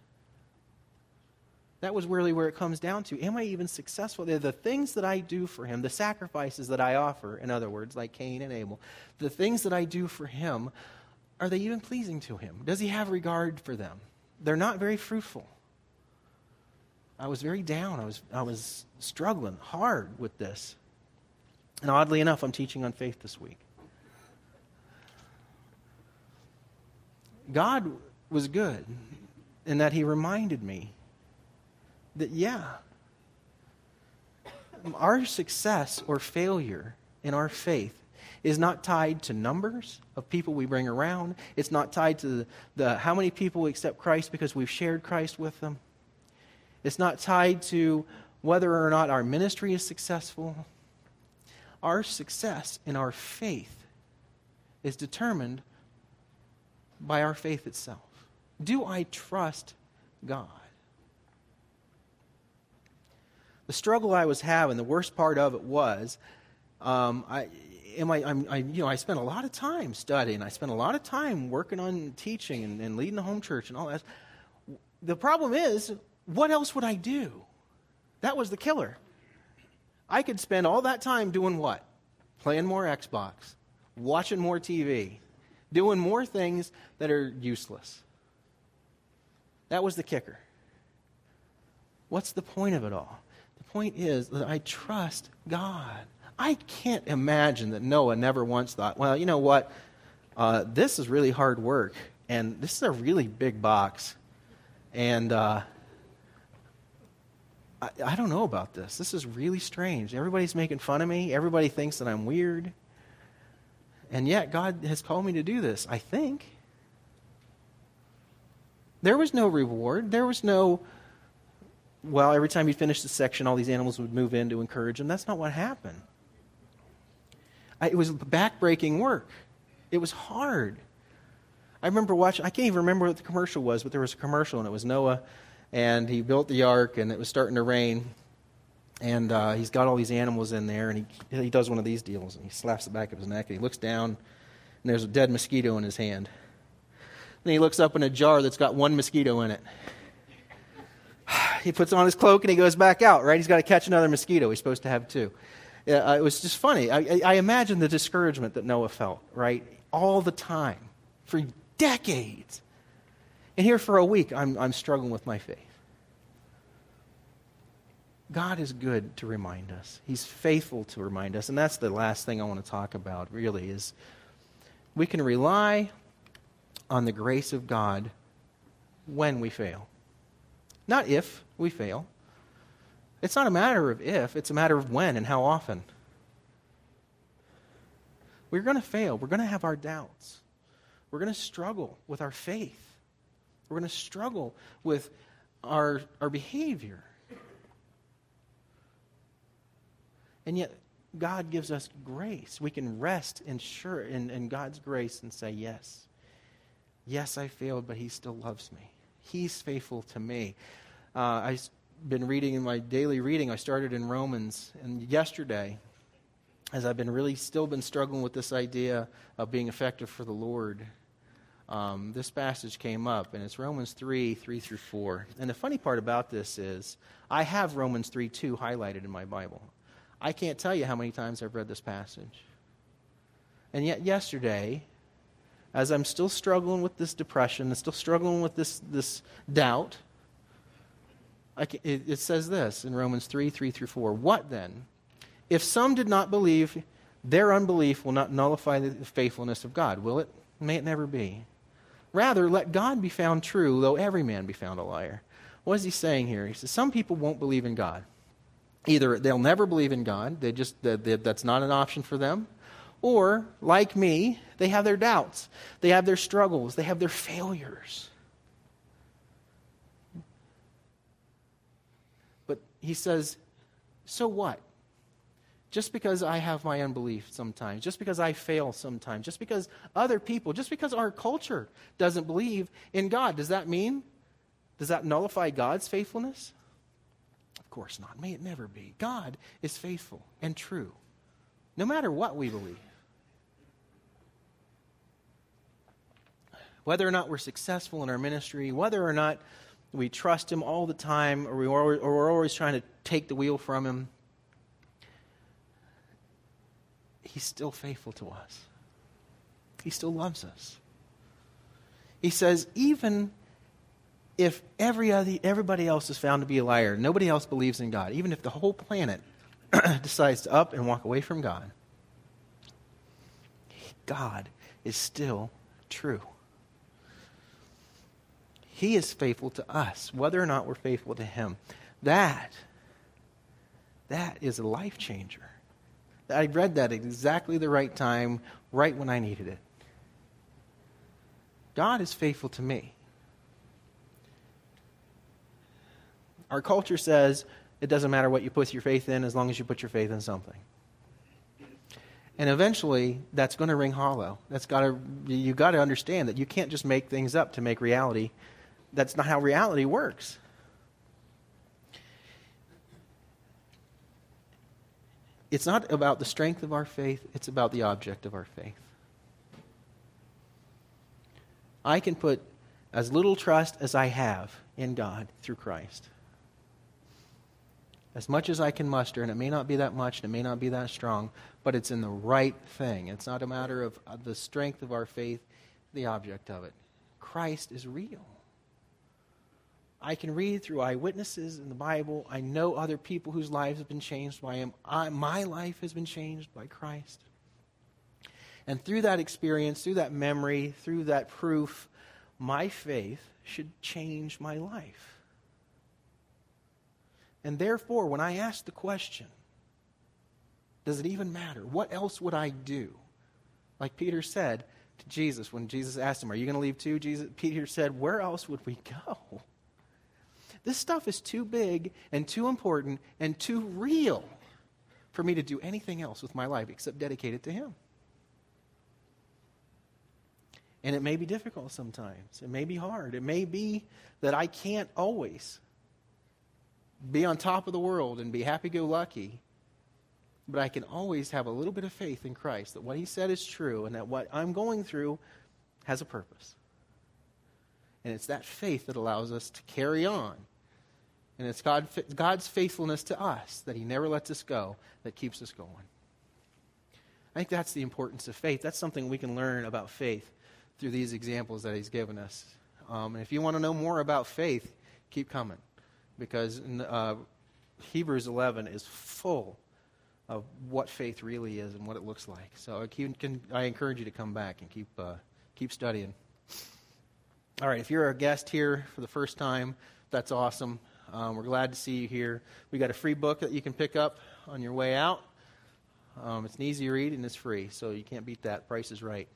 That was really where it comes down to. Am I even successful? The things that I do for Him, the sacrifices that I offer, in other words, like Cain and Abel, the things that I do for Him, are they even pleasing to Him? Does He have regard for them? They're not very fruitful. I was very down. I was struggling hard with this. And oddly enough, I'm teaching on faith this week. God was good in that He reminded me that, our success or failure in our faith is not tied to numbers of people we bring around. It's not tied to the how many people accept Christ because we've shared Christ with them. It's not tied to whether or not our ministry is successful. Our success in our faith is determined by our faith itself. Do I trust God? The struggle I was having, the worst part of it was, I spent a lot of time studying. I spent a lot of time working on teaching and leading the home church and all that. The problem is, what else would I do? That was the killer. I could spend all that time doing what? Playing more Xbox, watching more TV, doing more things that are useless. That was the kicker. What's the point of it all? The point is that I trust God. I can't imagine that Noah never once thought, well, you know what? This is really hard work, and this is a really big box, and I don't know about this. This is really strange. Everybody's making fun of me. Everybody thinks that I'm weird. And yet God has called me to do this, I think. There was no reward. There was no, well, every time you finish the section, all these animals would move in to encourage them. That's not what happened. It was back-breaking work. It was hard. I remember watching, I can't even remember what the commercial was, but there was a commercial, and it was Noah, and he built the ark, and it was starting to rain, and he's got all these animals in there, and he does one of these deals, and he slaps the back of his neck, and he looks down, and there's a dead mosquito in his hand. Then he looks up in a jar that's got one mosquito in it. He puts on his cloak, and he goes back out, right? He's got to catch another mosquito. He's supposed to have two. It was just funny. I imagine the discouragement that Noah felt, right? All the time, for decades. And here for a week, I'm struggling with my faith. God is good to remind us. He's faithful to remind us. And that's the last thing I want to talk about, really, is we can rely on the grace of God when we fail. Not if we fail. It's not a matter of if, it's a matter of when and how often. We're going to fail. We're going to have our doubts. We're going to struggle with our faith. We're going to struggle with our behavior. And yet, God gives us grace. We can rest in God's grace and say, yes, Yes, I failed, but he still loves me. He's faithful to me. I've been reading in my daily reading. I started in Romans, and yesterday, as I've still been struggling with this idea of being effective for the Lord, this passage came up, and it's Romans 3:3-4. And the funny part about this is I have Romans 3:2 highlighted in my Bible. I can't tell you how many times I've read this passage. And yet yesterday, as I'm still struggling with this depression, and still struggling with this doubt, it says this in Romans 3:3-4. What then? If some did not believe, their unbelief will not nullify the faithfulness of God, will it? May it never be. Rather, let God be found true, though every man be found a liar. What is he saying here? He says some people won't believe in God. Either they'll never believe in God, that's not an option for them, or, like me, they have their doubts, they have their struggles, they have their failures. But he says, so what? Just because I have my unbelief sometimes, just because I fail sometimes, just because other people, just because our culture doesn't believe in God, does that nullify God's faithfulness? Of course not. May it never be. God is faithful and true, no matter what we believe. Whether or not we're successful in our ministry, whether or not we trust Him all the time, or we're always trying to take the wheel from Him, He's still faithful to us. He still loves us. He says, even if everybody else is found to be a liar, nobody else believes in God, even if the whole planet decides to up and walk away from God, God is still true. He is faithful to us, whether or not we're faithful to Him. That is a life changer. I read that at exactly the right time, right when I needed it. God is faithful to me. Our culture says it doesn't matter what you put your faith in as long as you put your faith in something. And eventually, that's going to ring hollow. You've got to understand that you can't just make things up to make reality. That's not how reality works. It's not about the strength of our faith, it's about the object of our faith. I can put as little trust as I have in God through Christ. As much as I can muster, and it may not be that much, and it may not be that strong, but it's in the right thing. It's not a matter of the strength of our faith, the object of it. Christ is real. I can read through eyewitnesses in the Bible. I know other people whose lives have been changed by Him. My life has been changed by Christ. And through that experience, through that memory, through that proof, my faith should change my life. And therefore, when I ask the question, does it even matter? What else would I do? Like Peter said to Jesus, when Jesus asked him, are you going to leave too? Peter said, where else would we go? This stuff is too big and too important and too real for me to do anything else with my life except dedicate it to Him. And it may be difficult sometimes. It may be hard. It may be that I can't always be on top of the world and be happy-go-lucky, but I can always have a little bit of faith in Christ that what He said is true and that what I'm going through has a purpose. And it's that faith that allows us to carry on. And it's God's faithfulness to us, that He never lets us go, that keeps us going. I think that's the importance of faith. That's something we can learn about faith through these examples that He's given us. And if you want to know more about faith, keep coming. Because Hebrews 11 is full of what faith really is and what it looks like. So I encourage you to come back and keep studying. All right, if you're a guest here for the first time, that's awesome. We're glad to see you here. We got a free book that you can pick up on your way out. It's an easy read and it's free, so you can't beat that. Price is right.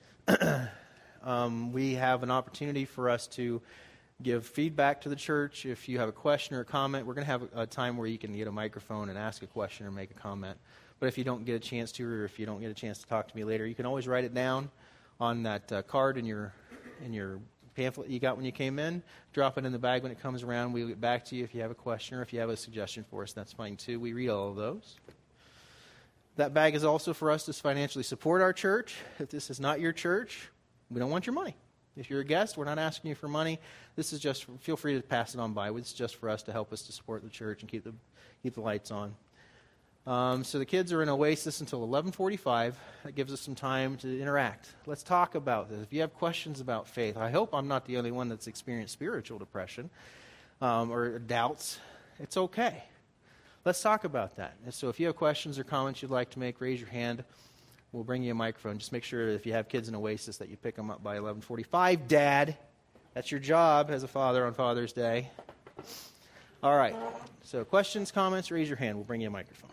We have an opportunity for us to give feedback to the church. If you have a question or a comment, we're going to have a time where you can get a microphone and ask a question or make a comment. But if you don't get a chance to, or if you don't get a chance to talk to me later, you can always write it down on that card in your pamphlet you got when you came in. Drop it in the bag when it comes around. We'll get back to you if you have a question or if you have a suggestion for us. That's fine, too. We read all of those. That bag is also for us to financially support our church. If this is not your church, we don't want your money. If you're a guest, we're not asking you for money. This is just, feel free to pass it on by. It's just for us to help us to support the church and keep the lights on. So the kids are in Oasis until 11:45. That gives us some time to interact. Let's talk about this. If you have questions about faith, I hope I'm not the only one that's experienced spiritual depression or doubts. It's okay. Let's talk about that. And so if you have questions or comments you'd like to make, raise your hand. We'll bring you a microphone. Just make sure that if you have kids in Oasis that you pick them up by 11:45. Dad, that's your job as a father on Father's Day. All right. So questions, comments, raise your hand. We'll bring you a microphone.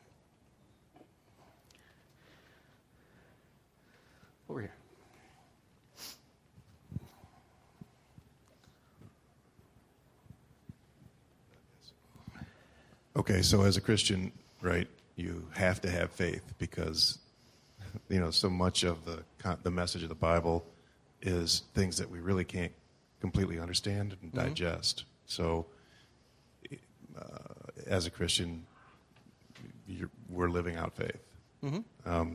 Over here. Okay, so as a Christian, right, you have to have faith because, so much of the message of the Bible is things that we really can't completely understand and digest. So as a Christian, we're living out faith. Mm-hmm.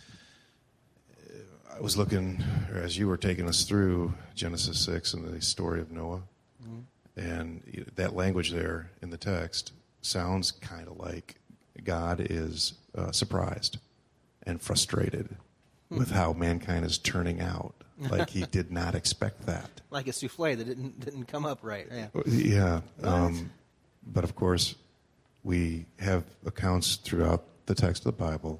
I was looking, or as you were taking us through Genesis 6 and the story of Noah, and that language there in the text sounds kind of like God is surprised and frustrated with how mankind is turning out. Like he did not expect that. Like a souffle that didn't come up right. Yeah. But of course, we have accounts throughout the text of the Bible,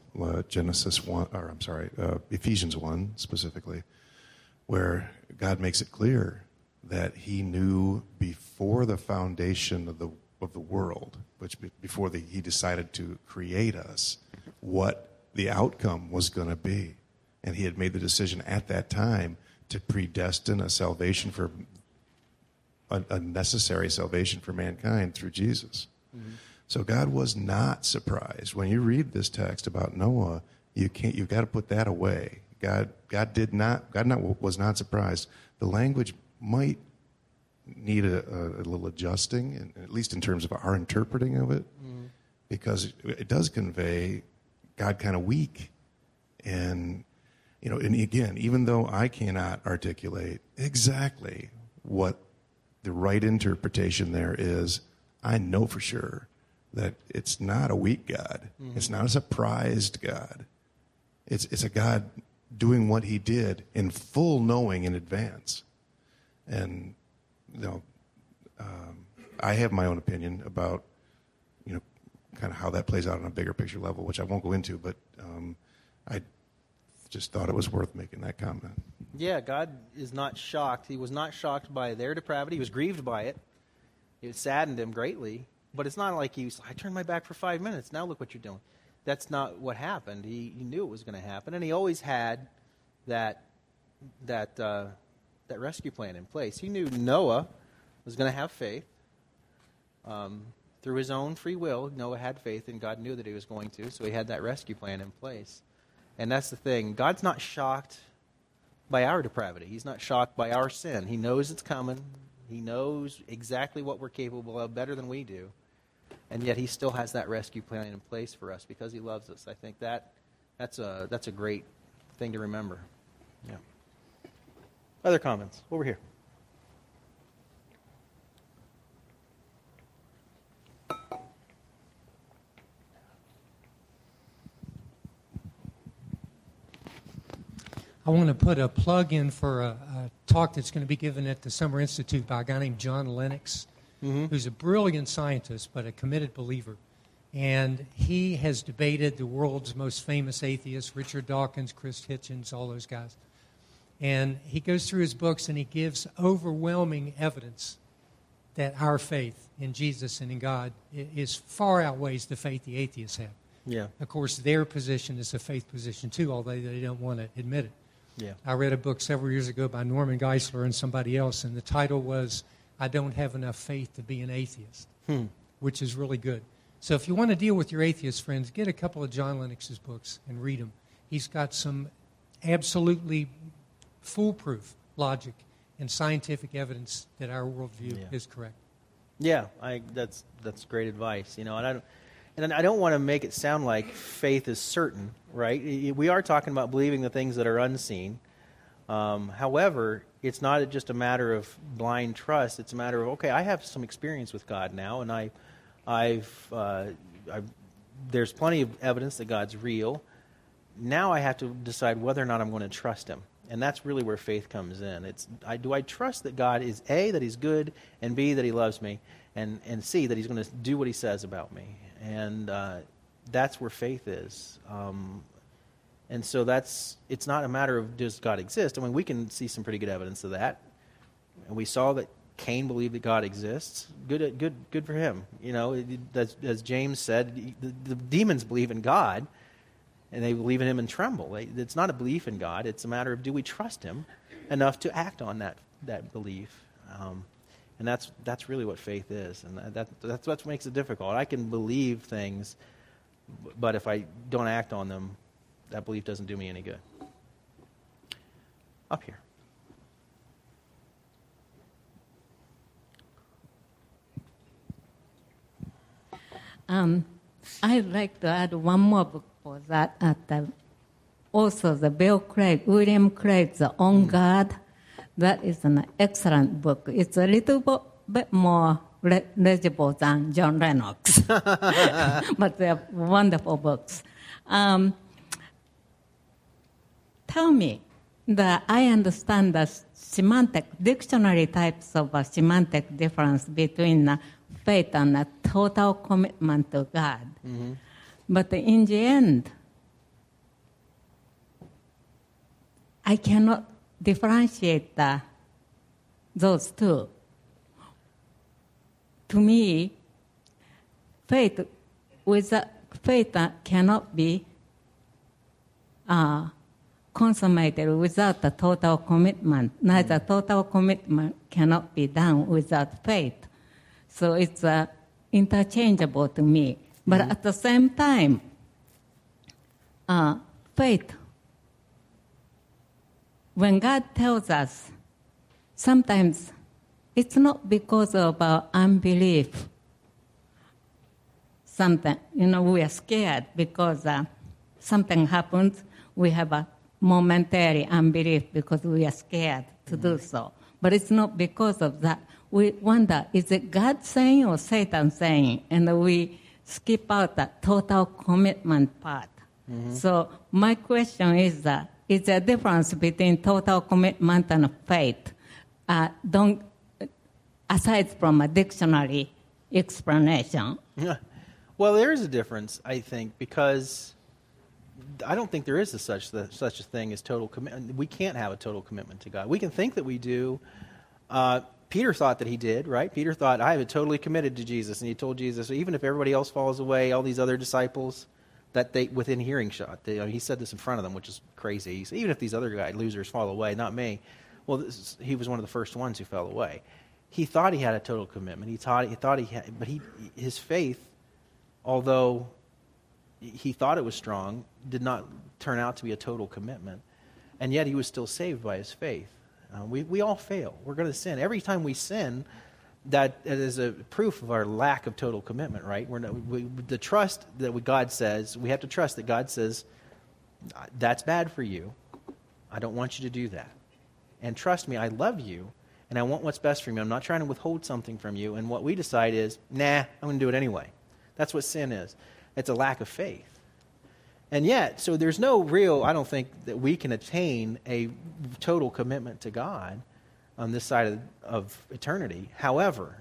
Ephesians 1 specifically, where God makes it clear that he knew before the foundation of the world, before he decided to create us, what the outcome was going to be. And he had made the decision at that time to predestine a salvation for a necessary salvation for mankind through Jesus. Mm-hmm. So God was not surprised. When you read this text about Noah, you've got to put that away. God was not surprised. The language might need a little adjusting, at least in terms of our interpreting of it, because it does convey God kind of weak. And, and again, even though I cannot articulate exactly what the right interpretation there is, I know for sure that it's not a weak God. Mm-hmm. It's not a surprised God. It's a God doing what he did in full knowing in advance. And, I have my own opinion about, kind of how that plays out on a bigger picture level, which I won't go into, but I just thought it was worth making that comment. Yeah, God is not shocked. He was not shocked by their depravity. He was grieved by it. It saddened him greatly. But it's not like he was, I turned my back for 5 minutes. Now look what you're doing. That's not what happened. He knew it was going to happen, and he always had that rescue plan in place. He knew Noah was going to have faith. Through his own free will, Noah had faith, and God knew that he was going to, so he had that rescue plan in place. And that's the thing. God's not shocked by our depravity. He's not shocked by our sin. He knows it's coming. He knows exactly what we're capable of better than we do. And yet he still has that rescue plan in place for us because he loves us. I think that's a great thing to remember. Yeah. Other comments? Over here. I want to put a plug in for a talk that's going to be given at the Summer Institute by a guy named John Lennox, who's a brilliant scientist but a committed believer. And he has debated the world's most famous atheists, Richard Dawkins, Chris Hitchens, all those guys. And he goes through his books and he gives overwhelming evidence that our faith in Jesus and in God is far outweighs the faith the atheists have. Yeah. Of course, their position is a faith position too, although they don't want to admit it. Yeah. I read a book several years ago by Norman Geisler and somebody else, and the title was, I Don't Have Enough Faith to Be an Atheist, which is really good. So if you want to deal with your atheist friends, get a couple of John Lennox's books and read them. He's got some absolutely foolproof logic and scientific evidence that our worldview Yeah. is correct. Yeah, that's great advice. And I don't want to make it sound like faith is certain, right? We are talking about believing the things that are unseen. However, it's not just a matter of blind trust. It's a matter of, okay, I have some experience with God now, and there's plenty of evidence that God's real. Now I have to decide whether or not I'm going to trust Him. And that's really where faith comes in. Do I trust that God is A, that He's good, and B, that He loves me, and C, that He's going to do what He says about me. And that's where faith is. And so it's not a matter of does God exist. I mean, we can see some pretty good evidence of that. And we saw that Cain believed that God exists. Good for him. As James said, the demons believe in God, and they believe in Him and tremble. It's not a belief in God. It's a matter of do we trust Him enough to act on that belief. And that's really what faith is, and that's what makes it difficult. I can believe things, but if I don't act on them, that belief doesn't do me any good. Up here. I'd like to add one more book for that. Also, the William Craig's On God. That is an excellent book. It's a little bit more legible than John Lennox, but they're wonderful books. Tell me that I understand the dictionary types of a semantic difference between faith and a total commitment to God. Mm-hmm. But in the end, I cannot differentiate those two. To me, faith cannot be consummated without a total commitment. Neither total commitment cannot be done without faith. So it's interchangeable to me. But at the same time, faith, when God tells us, sometimes it's not because of our unbelief. Sometimes, we are scared because something happens. We have a momentary unbelief because we are scared to do so. But it's not because of that. We wonder, is it God saying or Satan saying? And we skip out the total commitment part. Mm-hmm. So my question is there a difference between total commitment and faith? Aside from a dictionary explanation. Well, there is a difference, I think, because I don't think there is such a thing as total commitment. We can't have a total commitment to God. We can think that we do. Peter thought that he did, right? Peter thought, I have totally committed to Jesus. And he told Jesus, even if everybody else falls away, all these other disciples, that they within hearing shot. He said this in front of them, which is crazy. He said, even if these other losers fall away, not me. Well, he was one of the first ones who fell away. He thought he had a total commitment. He thought he had, but his faith, although he thought it was strong, did not turn out to be a total commitment. And yet he was still saved by his faith. We all fail. We're going to sin. Every time we sin, that is a proof of our lack of total commitment, right? The trust that God says, we have to trust that God says, that's bad for you. I don't want you to do that. And trust me, I love you, and I want what's best for you. I'm not trying to withhold something from you. And what we decide is, I'm going to do it anyway. That's what sin is. It's a lack of faith. And yet, so there's no real, I don't think, that we can attain a total commitment to God on this side of eternity. However,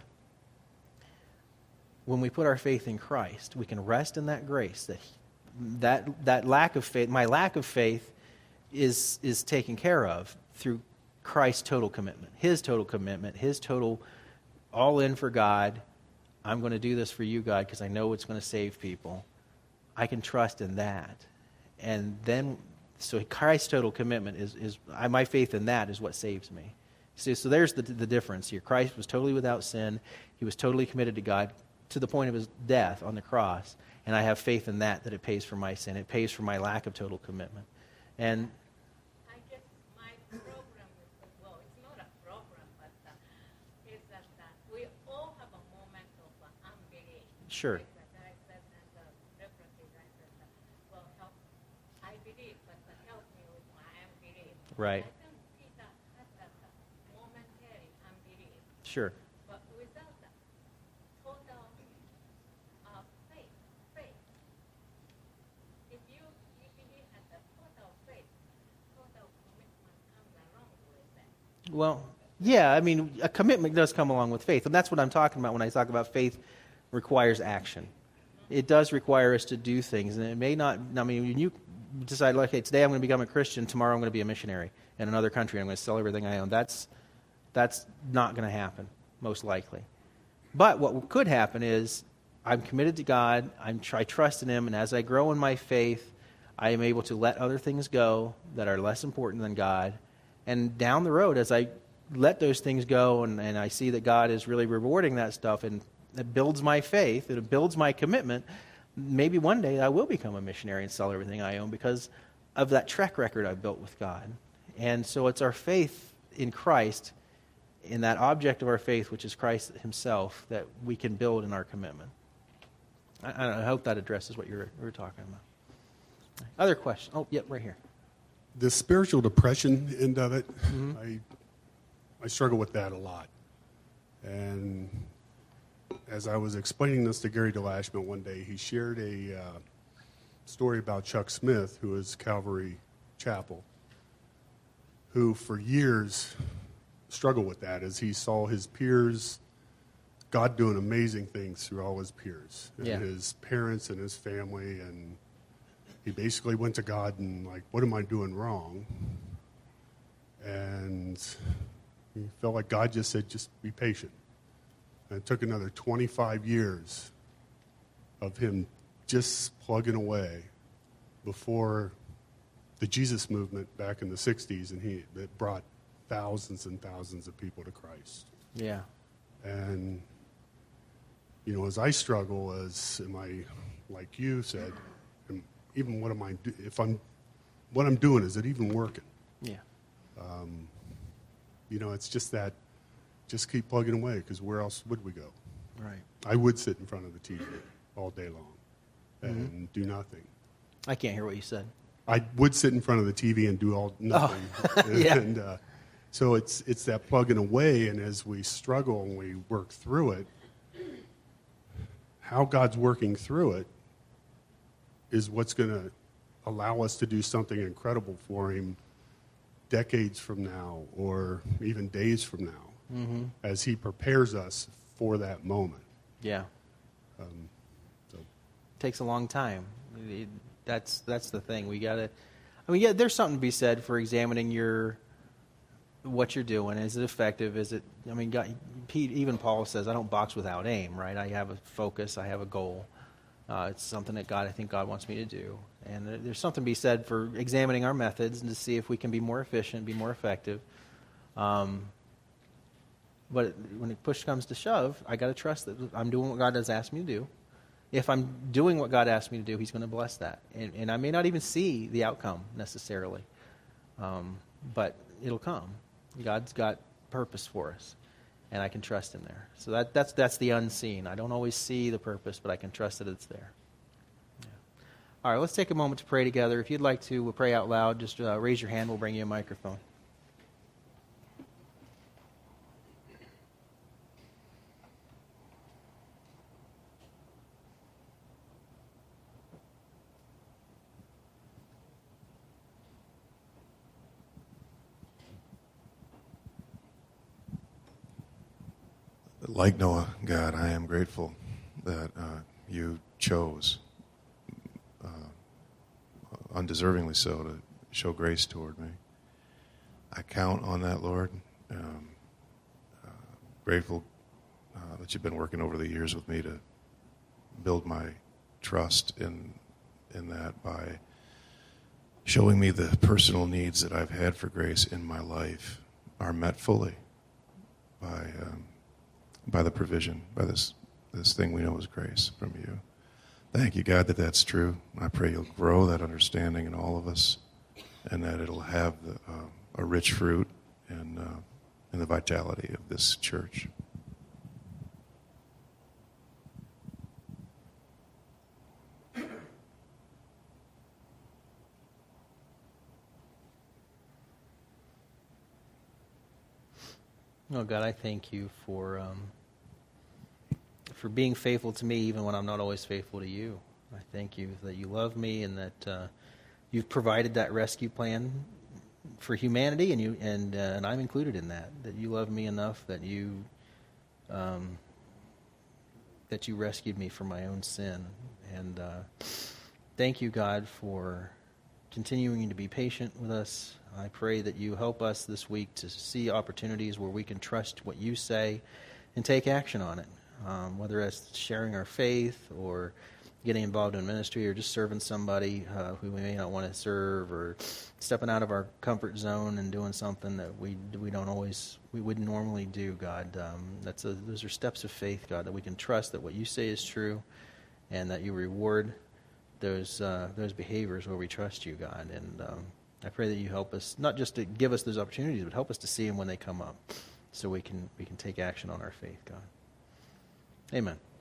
when we put our faith in Christ, we can rest in that grace, that lack of faith, my lack of faith is taken care of through Christ's total commitment, his total all in for God. I'm going to do this for you, God, because I know it's going to save people. I can trust in that. And then, so Christ's total commitment is my faith in that is what saves me. So there's the difference here. Christ was totally without sin. He was totally committed to God to the point of his death on the cross. And I have faith in that it pays for my sin. It pays for my lack of total commitment. And I guess my problem is, it's not a problem. Sure. Right. Sure. But without the total faith, if you believe at the total faith, total commitment comes along with that. Well, yeah, I mean, a commitment does come along with faith, and that's what I'm talking about when I talk about faith requires action. It does require us to do things, and it may not, I mean, when you decide, okay, today I'm going to become a Christian, tomorrow I'm going to be a missionary in another country, I'm going to sell everything I own, that's not going to happen, most likely. But what could happen is I'm committed to God, I trust in Him, and as I grow in my faith, I am able to let other things go that are less important than God. And down the road, as I let those things go and I see that God is really rewarding that stuff, and it builds my faith, and it builds my commitment, maybe one day I will become a missionary and sell everything I own because of that track record I've built with God. And so it's our faith in Christ, in that object of our faith, which is Christ Himself, that we can build in our commitment. I hope that addresses what you were talking about. Other question? Oh, yep, right here. The spiritual depression end of it, I struggle with that a lot. And as I was explaining this to Gary DeLashman one day, he shared a story about Chuck Smith, who is Calvary Chapel, who for years struggled with that as he saw his peers, God doing amazing things through all his peers, and his parents and his family, and he basically went to God and like, what am I doing wrong? And he felt like God just said, just be patient. And it took another 25 years of him just plugging away before the Jesus movement back in the 60s, and that brought thousands and thousands of people to Christ. Yeah. And, you know, as I struggle, am I, like you said, even what am I what I'm doing, is it even working? Yeah. You know, it's just that, just keep plugging away, because where else would we go? Right. I would sit in front of the TV all day long and do nothing. I can't hear what you said. I would sit in front of the TV and do nothing. Yeah. And so it's that plugging away, and as we struggle and we work through it, how God's working through it is what's going to allow us to do something incredible for Him decades from now, or even days from now, as He prepares us for that moment. Yeah. So Takes a long time. That's the thing. We gotta. I mean, yeah, there's something to be said for examining what you're doing. Is it effective? Is it? I mean, even Paul says, "I don't box without aim." Right? I have a focus. I have a goal. It's something that I think God wants me to do. And there's something to be said for examining our methods and to see if we can be more efficient, be more effective. But when push comes to shove, I got to trust that I'm doing what God has asked me to do. If I'm doing what God asked me to do, He's going to bless that. And I may not even see the outcome necessarily, but it'll come. God's got purpose for us, and I can trust Him there. So that's the unseen. I don't always see the purpose, but I can trust that it's there. Yeah. All right, let's take a moment to pray together. If you'd like to pray out loud, just raise your hand. We'll bring you a microphone. Like Noah, God, I am grateful that you chose, undeservingly so, to show grace toward me. I count on that, Lord. Grateful that you've been working over the years with me to build my trust in that by showing me the personal needs that I've had for grace in my life are met fully by the provision, by this thing we know as grace from you. Thank you, God, that that's true. I pray you'll grow that understanding in all of us, and that it'll have a rich fruit in the vitality of this church. Oh, God, I thank you for being faithful to me even when I'm not always faithful to you. I thank you that you love me and that you've provided that rescue plan for humanity, and I'm included in that. That you love me enough that you rescued me from my own sin. And thank you, God, for continuing to be patient with us. I pray that you help us this week to see opportunities where we can trust what you say and take action on it, whether it's sharing our faith or getting involved in ministry or just serving somebody who we may not want to serve, or stepping out of our comfort zone and doing something that we wouldn't normally do, God. Those are steps of faith, God, that we can trust that what you say is true and that you reward those behaviors where we trust you, God. And I pray that you help us, not just to give us those opportunities, but help us to see them when they come up so we can take action on our faith, God. Amen.